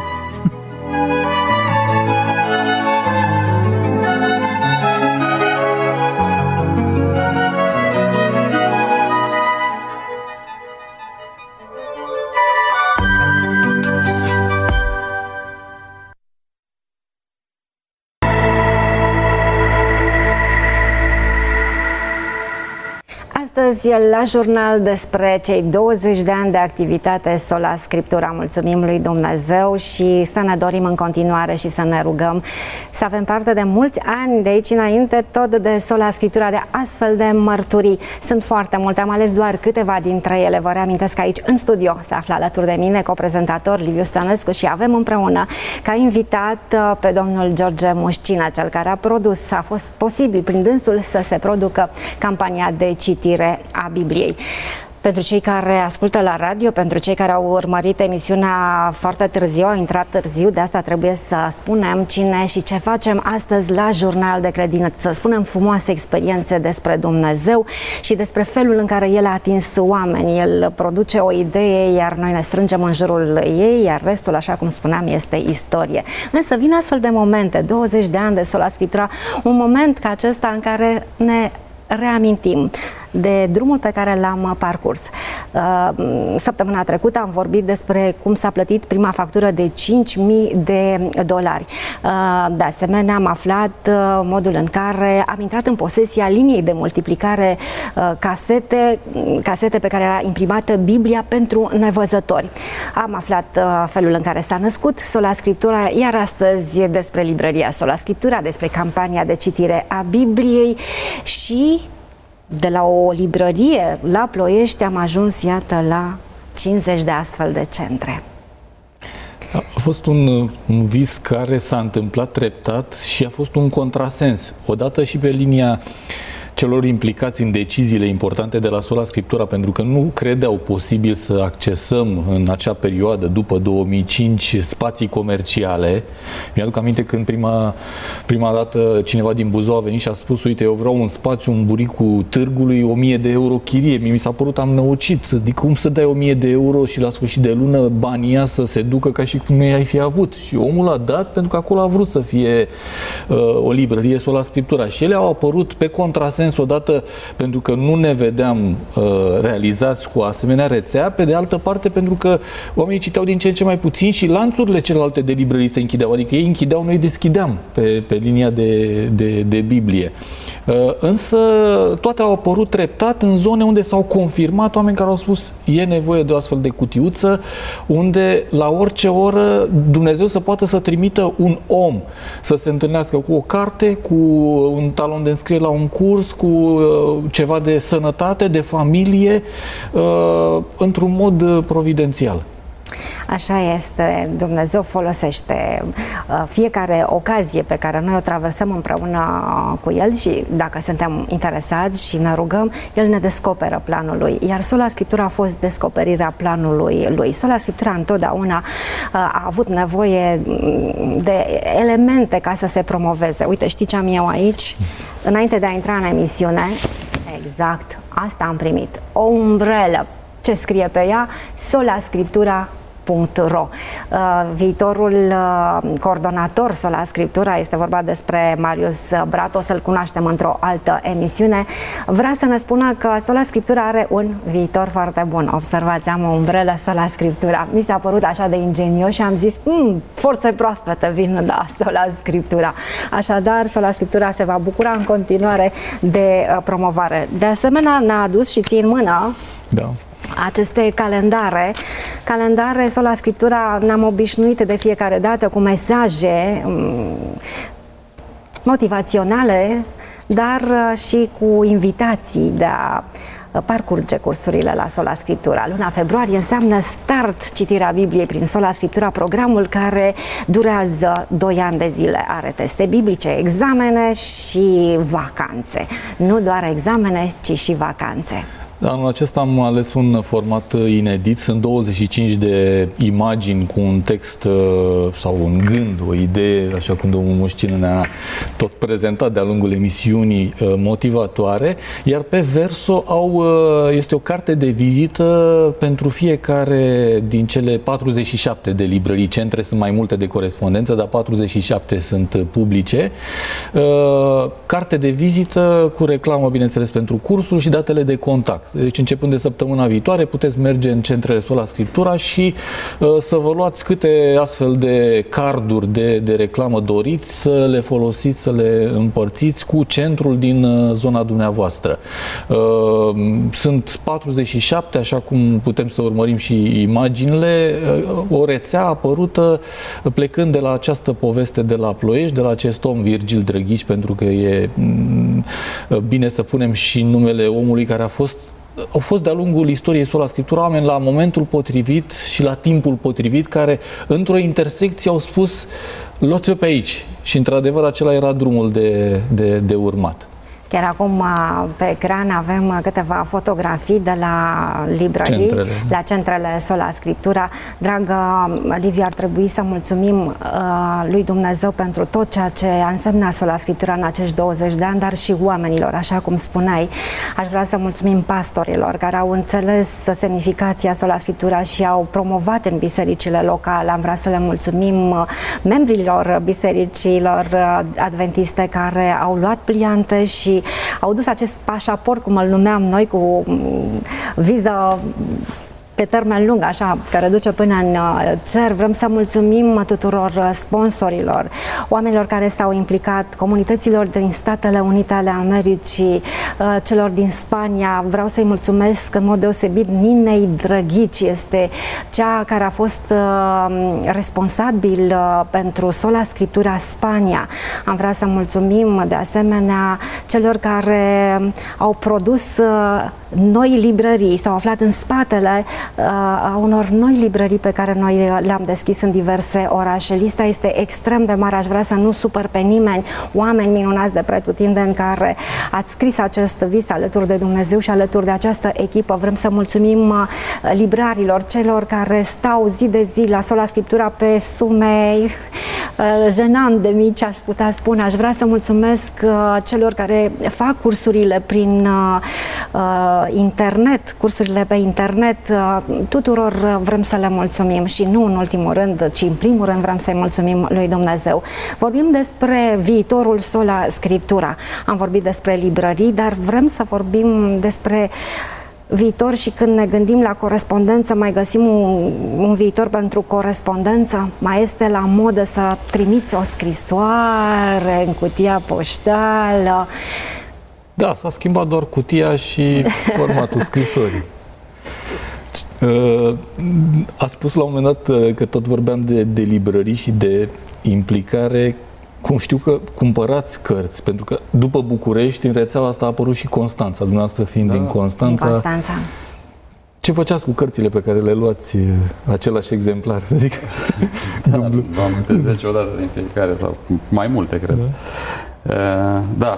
Speaker 2: Astăzi, la jurnal despre cei 20 de ani de activitate Sola Scriptura, mulțumim lui Dumnezeu și să ne dorim în continuare și să ne rugăm să avem parte de mulți ani de aici înainte, tot de Sola Scriptura, de astfel de mărturii. Sunt foarte multe, am ales doar câteva dintre ele. Vă reamintesc că aici în studio se află alături de mine coprezentator Liviu Stănescu și avem împreună ca invitat pe domnul George Mușcina, cel care a produs, a fost posibil prin dânsul să se producă campania de citire a Bibliei. Pentru cei care ascultă la radio, pentru cei care au urmărit emisiunea foarte târziu, au intrat târziu, de asta trebuie să spunem cine și ce facem astăzi la Jurnal de Credință. Să spunem frumoase experiențe despre Dumnezeu și despre felul în care El a atins oameni. El produce o idee, iar noi ne strângem în jurul ei, iar restul, așa cum spuneam, este istorie. Însă vin astfel de momente, 20 de ani de Sola Scriptura, un moment ca acesta în care ne reamintim de drumul pe care l-am parcurs. Săptămâna trecută am vorbit despre cum s-a plătit prima factură de $5.000. De asemenea, am aflat modul în care am intrat în posesia liniei de multiplicare casete pe care era imprimată Biblia pentru nevăzători. Am aflat felul în care s-a născut Sola Scriptura, iar astăzi despre librăria Sola Scriptura, despre campania de citire a Bibliei și de la o librărie la Ploiești am ajuns, iată, la 50 de astfel de centre.
Speaker 3: A fost un vis care s-a întâmplat treptat și a fost un contrasens. Odată și pe linia celor implicați în deciziile importante de la Sola Scriptura, pentru că nu credeau posibil să accesăm în acea perioadă, după 2005, spații comerciale. Mi-aduc aminte când prima dată cineva din Buzău a venit și a spus: uite, eu vreau un spațiu în buricul târgului, €1.000 chirie. Mi s-a părut, am năucit. Adică cum să dai €1.000 și la sfârșit de lună banii ăia să se ducă ca și cum nu i-ai fi avut? Și omul a dat pentru că acolo a vrut să fie o librărie Sola Scriptura. Și ele au apărut pe contrasens odată pentru că nu ne vedeam realizați cu asemenea rețea, pe de altă parte pentru că oamenii citeau din ce în ce mai puțin și lanțurile celelalte de librării se închideau, adică ei închideau, noi deschideam pe linia de Biblie. Însă toate au apărut treptat în zone unde s-au confirmat oameni care au spus: e nevoie de o astfel de cutiuță unde la orice oră Dumnezeu să poată să trimită un om să se întâlnească cu o carte, cu un talon de înscriere la un curs, cu ceva de sănătate, de familie, într-un mod providențial.
Speaker 2: Așa este, Dumnezeu folosește fiecare ocazie pe care noi o traversăm împreună cu El și dacă suntem interesați și ne rugăm, El ne descoperă planul Lui. Iar Sola Scriptura a fost descoperirea planului Lui. Sola Scriptura întotdeauna a avut nevoie de elemente ca să se promoveze. Uite, știi ce am eu aici? Înainte de a intra în emisiune, exact, asta am primit. O umbrelă. Ce scrie pe ea? Sola Scriptura sola.scriptura.ro. Viitorul coordonator Sola Scriptura, este vorba despre Marius Brat, o să-l cunoaștem într-o altă emisiune, vrea să ne spună că Sola Scriptura are un viitor foarte bun. Observați, am o umbrelă Sola Scriptura. Mi s-a părut așa de ingenios și am zis, forțe proaspete vin la Sola Scriptura. Așadar, Sola Scriptura se va bucura în continuare de promovare. De asemenea, ne-a adus și ții în mână aceste calendare Sola Scriptura. Ne-am obișnuit de fiecare dată cu mesaje motivaționale, dar și cu invitații de a parcurge cursurile la Sola Scriptura. Luna februarie înseamnă start citirea Bibliei prin Sola Scriptura, programul care durează 2 ani de zile. Are teste biblice, examene și vacanțe. Nu doar examene, ci și vacanțe.
Speaker 3: Anul acesta am ales un format inedit. Sunt 25 de imagini cu un text sau un gând, o idee, așa cum domnul Mușcinu ne-a tot prezentat de-a lungul emisiunii, motivatoare, iar pe verso este o carte de vizită pentru fiecare din cele 47 de librării. Centre sunt mai multe de corespondență, dar 47 sunt publice. Carte de vizită cu reclamă, bineînțeles, pentru cursuri și datele de contact. Deci, începând de săptămâna viitoare, puteți merge în centrele Sola Scriptura și să vă luați câte astfel de carduri de reclamă doriți, să le folosiți, să le împărțiți cu centrul din zona dumneavoastră. Sunt 47, așa cum putem să urmărim și imaginile, o rețea apărută plecând de la această poveste de la Ploiești, de la acest om, Virgil Drăghici, pentru că e bine să punem și numele omului care au fost de-a lungul istoriei Sola Scriptura oameni la momentul potrivit și la timpul potrivit, care într-o intersecție au spus, luați-o pe aici. Și într-adevăr acela era drumul de urmat.
Speaker 2: Chiar acum pe ecran avem câteva fotografii de la librării, la centrele Sola Scriptura. Dragă Livia, ar trebui să mulțumim lui Dumnezeu pentru tot ceea ce a însemnat Sola Scriptura în acești 20 de ani, dar și oamenilor, așa cum spuneai. Aș vrea să mulțumim pastorilor care au înțeles semnificația Sola Scriptura și au promovat în bisericile locale. Am vrea să le mulțumim membrilor bisericilor adventiste care au luat pliante și au dus acest pașaport, cum îl numeam noi, cu viză pe termen lung, așa, care duce până în cer. Vrem să mulțumim tuturor sponsorilor, oamenilor care s-au implicat, comunităților din Statele Unite ale Americii, celor din Spania. Vreau să-i mulțumesc în mod deosebit Ninei Drăghici, este cea care a fost responsabil pentru Sola Scriptura Spania. Am vrea să mulțumim de asemenea celor care au produs noi librării, s-au aflat în spatele a unor noi librării pe care noi le-am deschis în diverse orașe. Lista este extrem de mare, aș vrea să nu supăr pe nimeni, oameni minunați de pretutindeni care ați scris acest vis alături de Dumnezeu și alături de această echipă. Vrem să mulțumim librarilor, celor care stau zi de zi la Sola Scriptura pe sume jenant de mici, aș putea spune. Aș vrea să mulțumesc celor care fac cursurile prin internet, cursurile pe internet. Tuturor vrem să le mulțumim și nu în ultimul rând, ci în primul rând vrem să-i mulțumim lui Dumnezeu. Vorbim despre viitorul Sola Scriptura. Am vorbit despre librării, dar vrem să vorbim despre viitor și când ne gândim la corespondență, mai găsim un viitor pentru corespondență? Mai este la modă să trimiți o scrisoare în cutia poștală?
Speaker 3: Da, s-a schimbat doar cutia și formatul scrisorii. A spus la un moment dat că tot vorbeam de librării și de implicare. Cum știu că cumpărați cărți, pentru că după București, în rețeaua asta a apărut și Constanța, dumneavoastră fiind din Constanța. Ce făceați cu cărțile pe care le luați, același exemplar, să zic?
Speaker 4: Am 10 odată din fiecare, sau mai multe, cred. Da.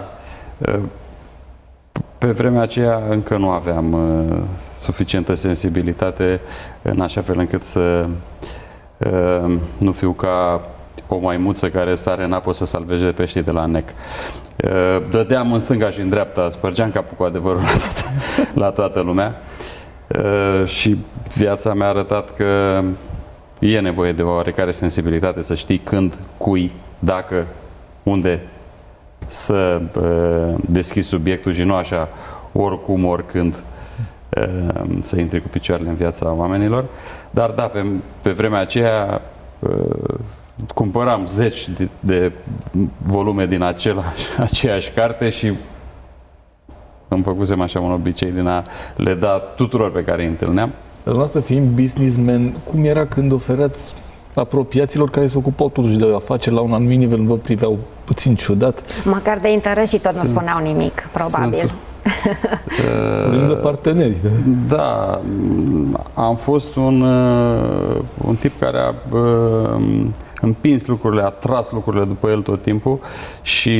Speaker 4: Pe vremea aceea încă nu aveam suficientă sensibilitate în așa fel încât să nu fiu ca o maimuță care sare în apă să salveze peștii de la nec. Dădeam în stânga și în dreapta, spărgeam capul cu adevărul la toată lumea și viața mi-a arătat că e nevoie de o oarecare sensibilitate să știi când, cui, dacă, unde să deschizi subiectul și nu așa oricum, oricând să intri cu picioarele în viața oamenilor. Dar da, pe vremea aceea cumpăram zeci de volume din aceeași carte și îmi făcusem așa un obicei din a le da tuturor pe care îi întâlneam.
Speaker 3: Dar noastră fiind businessman, cum era când oferați apropiaților care se ocupau totuși de afaceri la un anumit nivel, vă priveau puțin ciudat?
Speaker 2: Măcar de interes și tot nu spuneau nimic, probabil.
Speaker 3: Lângă parteneri.
Speaker 4: Da, am fost un tip care a împins lucrurile, a tras lucrurile după el tot timpul și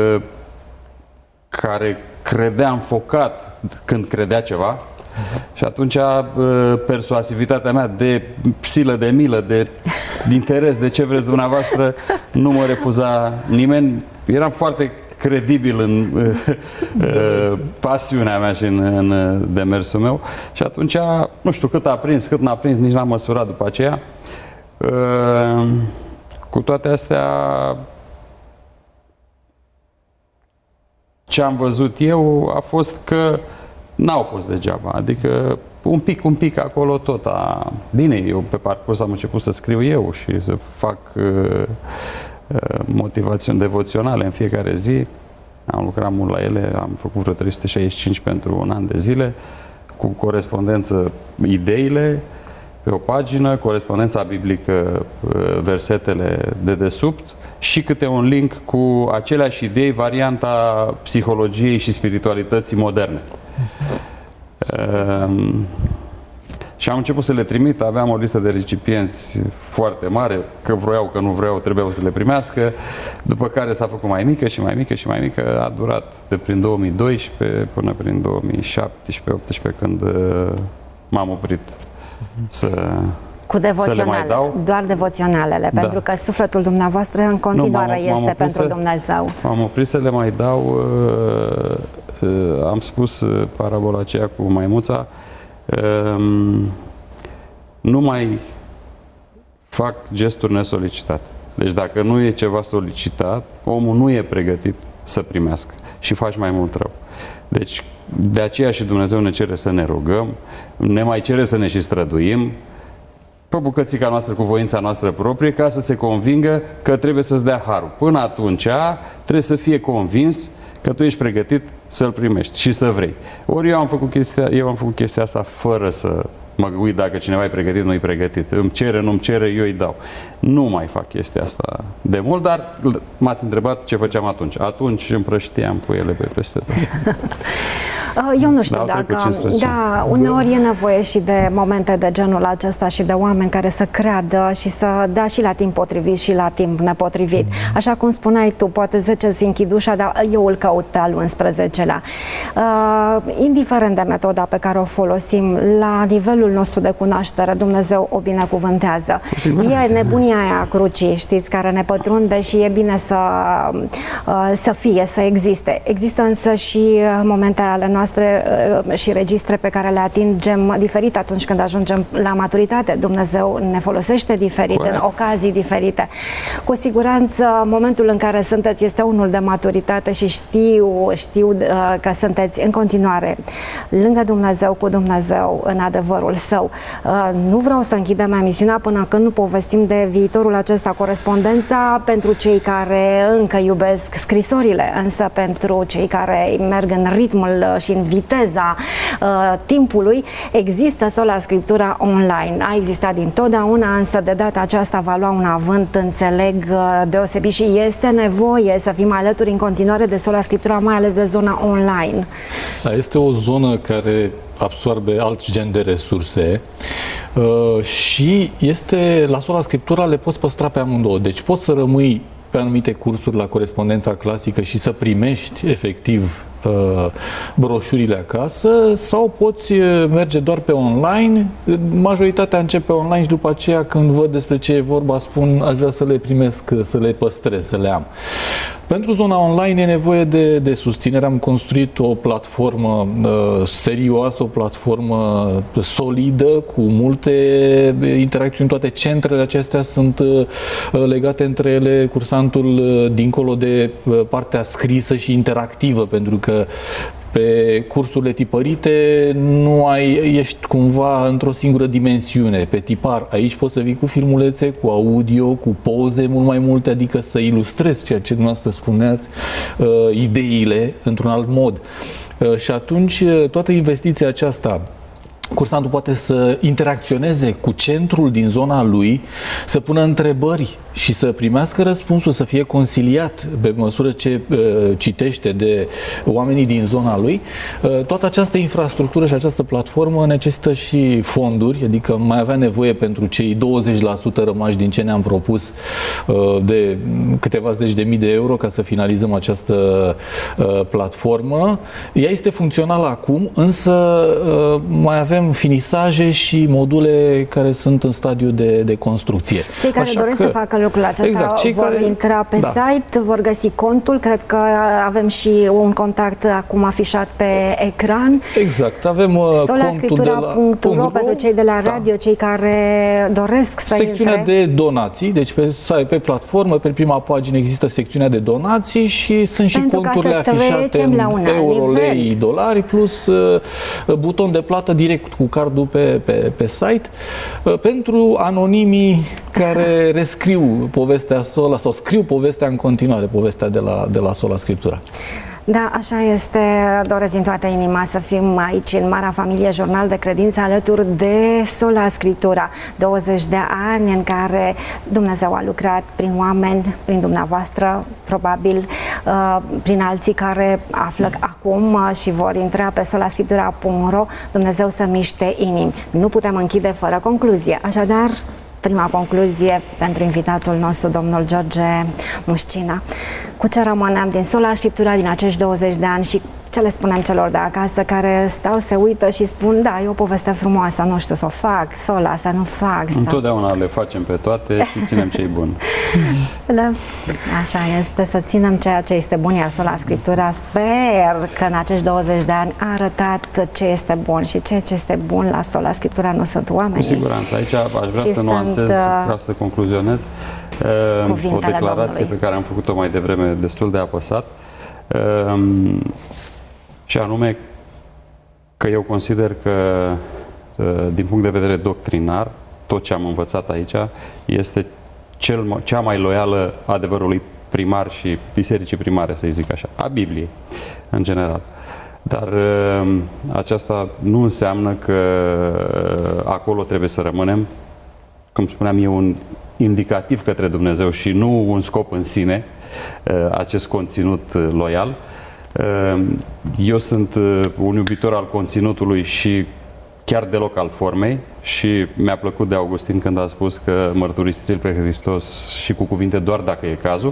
Speaker 4: care credea înfocat când credea ceva. Și atunci persuasivitatea mea de silă, de milă, de interes, de ce vreți dumneavoastră, nu mă refuza nimeni. Eram foarte credibil în pasiunea mea și în demersul meu. Și atunci, nu știu cât a prins, cât n-a prins, nici n-am măsurat după aceea. Cu toate astea, ce am văzut eu a fost că n-au fost degeaba, adică un pic acolo tot a... Bine, eu pe parcurs am început să scriu eu și să fac motivațiuni devoționale în fiecare zi. Am lucrat mult la ele, am făcut vreo 365 pentru un an de zile, cu corespondență ideile pe o pagină, corespondența biblică, versetele de desubt și câte un link cu aceleași idei, varianta psihologiei și spiritualității moderne. Și am început să le trimit, aveam o listă de recipienți foarte mare, că vroiau, că nu vreau, trebuiau să le primească, după care s-a făcut mai mică și mai mică și mai mică, a durat de prin 2012 până prin 2017-18, când m-am oprit
Speaker 2: cu devoționale, doar devoționalele, da. Pentru că sufletul dumneavoastră în continuare este pentru Dumnezeu.
Speaker 4: M-am oprit să le mai dau, am spus parabola aceea cu maimuța, nu mai fac gesturi nesolicitate. Deci dacă nu e ceva solicitat, omul nu e pregătit să primească și faci mai mult rău. Deci de aceea și Dumnezeu ne cere să ne rugăm, ne mai cere să ne și străduim pe bucățica noastră cu voința noastră proprie ca să se convingă că trebuie să-ți dea harul. Până atunci trebuie să fie convins că tu ești pregătit să-l primești și să vrei. Ori eu am făcut chestia asta fără să mă uit dacă cineva e pregătit, nu e pregătit. Îmi cere, nu-mi cere, eu îi dau. Nu mai fac chestia asta de mult, dar m-ați întrebat ce făceam atunci. Atunci împrăștiam cu ele peste tot.
Speaker 2: Eu nu știu dacă... Da, uneori e nevoie și de momente de genul acesta și de oameni care să creadă și să dea și la timp potrivit și la timp nepotrivit. Așa cum spuneai tu, poate 10 zi închid ușa, dar eu îl caut pe al 11-lea. Indiferent de metoda pe care o folosim, la nivelul nostru de cunoaștere, Dumnezeu o binecuvântează. E nebunia aia a crucii, știți, care ne pătrunde și e bine să fie, să existe. Există însă și momente ale noastre și registre pe care le atingem diferit atunci când ajungem la maturitate. Dumnezeu ne folosește diferit, în ocazii diferite. Cu siguranță, momentul în care sunteți este unul de maturitate și știu că sunteți în continuare lângă Dumnezeu, cu Dumnezeu, în adevărul Său. Nu vreau să închidem emisiunea până când nu povestim de viitorul acesta, corespondența pentru cei care încă iubesc scrisorile, însă pentru cei care merg în ritmul și în viteza timpului, există Sola Scriptura online. A existat dintotdeauna, însă de data aceasta va lua un avânt, înțeleg, deosebit și este nevoie să fim alături în continuare de Sola Scriptura, mai ales de zona online.
Speaker 3: Da, este o zonă care absorbe alt gen de resurse și la Sola Scriptura le poți păstra pe amândouă. Deci poți să rămâi pe anumite cursuri la corespondența clasică și să primești efectiv broșurile acasă sau poți merge doar pe online. Majoritatea începe online și după aceea când văd despre ce e vorba spun aș vrea să le primesc, să le păstrez, să le am. Pentru zona online e nevoie de susținere. Am construit o platformă serioasă, o platformă solidă, cu multe interacțiuni. Toate centrele acestea sunt legate între ele. Cursantul, dincolo de partea scrisă și interactivă, pentru că pe cursurile tipărite ești cumva într-o singură dimensiune. Pe tipar, aici poți să vii cu filmulețe, cu audio, cu poze mult mai multe, adică să ilustrezi ceea ce dumneavoastră spuneați, ideile într-un alt mod. Și atunci toată investiția aceasta, cursantul poate să interacționeze cu centrul din zona lui, să pună întrebări și să primească răspunsul, să fie consiliat pe măsură ce citește de oamenii din zona lui. Toată această infrastructură și această platformă necesită și fonduri, adică mai avea nevoie pentru cei 20% rămași din ce ne-am propus de câteva zeci de mii de euro ca să finalizăm această platformă. Ea este funcțională acum, însă mai avem finisaje și module care sunt în stadiu de construcție.
Speaker 2: Cei care doresc să facă lucrul acesta vor intra pe site, vor găsi contul, cred că avem și un contact acum afișat pe ecran.
Speaker 3: Exact, avem contul de la
Speaker 2: pentru cei de la radio, cei care doresc să
Speaker 3: secțiunea de donații, deci pe platformă, pe prima pagină există secțiunea de donații și sunt și conturile afișate în euro, lei, dolari, plus buton de plată direct cu cardul pe site, pentru anonimii care rescriu povestea Sola sau scriu povestea în continuare, povestea de la Sola Scriptura.
Speaker 2: Da, așa este. Doresc din toată inima să fim aici în marea familie Jurnal de Credință alături de Sola Scriptura. 20 de ani în care Dumnezeu a lucrat prin oameni, prin dumneavoastră, probabil prin alții care află acum și vor intra pe solascriptura.ro. Dumnezeu să miște inimi. Nu putem închide fără concluzie. Așadar, prima concluzie pentru invitatul nostru, domnul George Mușcina. Cu ce rămânem din Sola Scriptura din acești 20 de ani și ce le spunem celor de acasă care stau, se uită și spun, da, e o poveste frumoasă, nu știu să o fac, Sola, să nu fac.
Speaker 4: Întotdeauna le facem pe toate și ținem ce e bun.
Speaker 2: Da, așa este, să ținem ceea ce este bun, iar Sola Scriptura sper că în acești 20 de ani a arătat ce este bun și ceea ce este bun la Sola Scriptura nu sunt oameni.
Speaker 4: Cu siguranță, aici aș vrea să nuanțez, ca să concluzionez, o declarație pe care am făcut-o mai devreme destul de apăsat, și anume că eu consider că din punct de vedere doctrinar tot ce am învățat aici este cea mai loială adevărului primar și bisericii primare, să zic așa, a Bibliei în general. Dar aceasta nu înseamnă că acolo trebuie să rămânem. Cum spuneam, e un indicativ către Dumnezeu și nu un scop în sine, acest conținut loial. Eu sunt un iubitor al conținutului și chiar deloc al formei și mi-a plăcut de Augustin când a spus că mărturisiți-L pe Hristos și cu cuvinte doar dacă e cazul.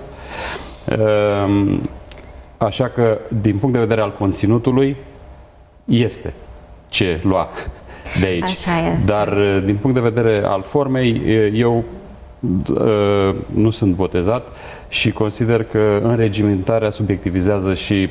Speaker 4: Așa că, din punct de vedere al conținutului, este ce lua de aici.
Speaker 2: Așa este.
Speaker 4: Dar, din punct de vedere al formei, eu nu sunt botezat și consider că înregimentarea subiectivizează și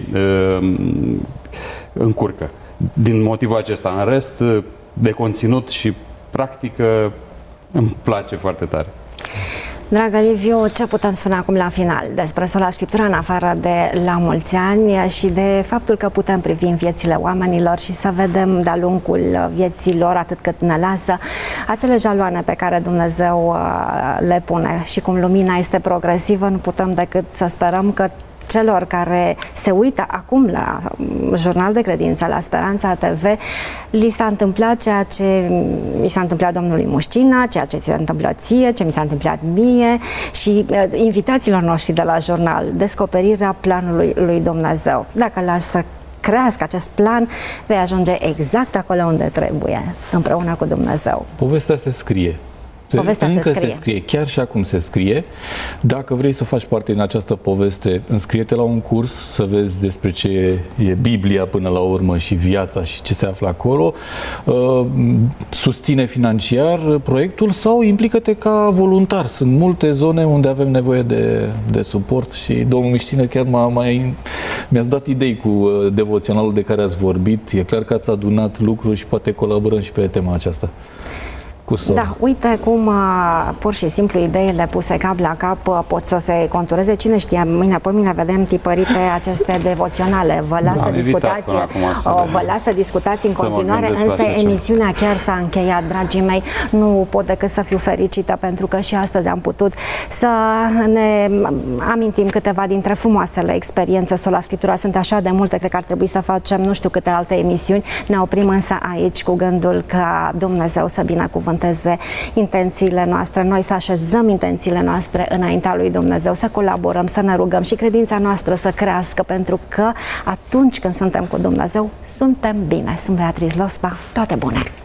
Speaker 4: încurcă. Din motivul acesta, în rest, de conținut și practică, îmi place foarte tare.
Speaker 2: Dragă Liviu, ce putem spune acum la final despre Sola Scriptura, în afară de la mulți ani și de faptul că putem privi în viețile oamenilor și să vedem de-a lungul vieților, atât cât ne lasă, acele jaloane pe care Dumnezeu le pune și cum lumina este progresivă, nu putem decât să sperăm că celor care se uită acum la Jurnal de Credință, la Speranța TV, li s-a întâmplat ceea ce mi s-a întâmplat domnului Mușcina, ceea ce ți se întâmplă ție, ce mi s-a întâmplat mie și invitațiilor noștri de la jurnal, descoperirea planului lui Dumnezeu. Dacă lași să crească acest plan, vei ajunge exact acolo unde trebuie, împreună cu Dumnezeu.
Speaker 3: Povestea se scrie.
Speaker 2: Povestea
Speaker 3: încă se scrie, chiar și acum se scrie. Dacă vrei să faci parte din această poveste, înscrie-te la un curs să vezi despre ce e Biblia până la urmă și viața și ce se află acolo. Susține financiar proiectul sau implică-te ca voluntar. Sunt multe zone unde avem nevoie de suport și domnul Miștină chiar mi-ați dat idei cu devoționalul de care ați vorbit. E clar că ați adunat lucruri și poate colaborăm și pe tema aceasta.
Speaker 2: Da, uite cum pur și simplu ideile puse cap la cap pot să se contureze. Cine știe, mâine pe mine vedem tipărite aceste devoționale. Vă las să discutați în continuare, însă emisiunea chiar s-a încheiat, dragii mei. Nu pot decât să fiu fericită pentru că și astăzi am putut să ne amintim câteva dintre frumoasele experiențe. Sola Scriptura sunt așa de multe, cred că ar trebui să facem nu știu câte alte emisiuni. Ne oprim însă aici cu gândul ca Dumnezeu să binecuvânteze intențiile noastre, noi să așezăm intențiile noastre înaintea lui Dumnezeu, să colaborăm, să ne rugăm și credința noastră să crească, pentru că atunci când suntem cu Dumnezeu, suntem bine. Sunt Beatriz Lospa, toate bune!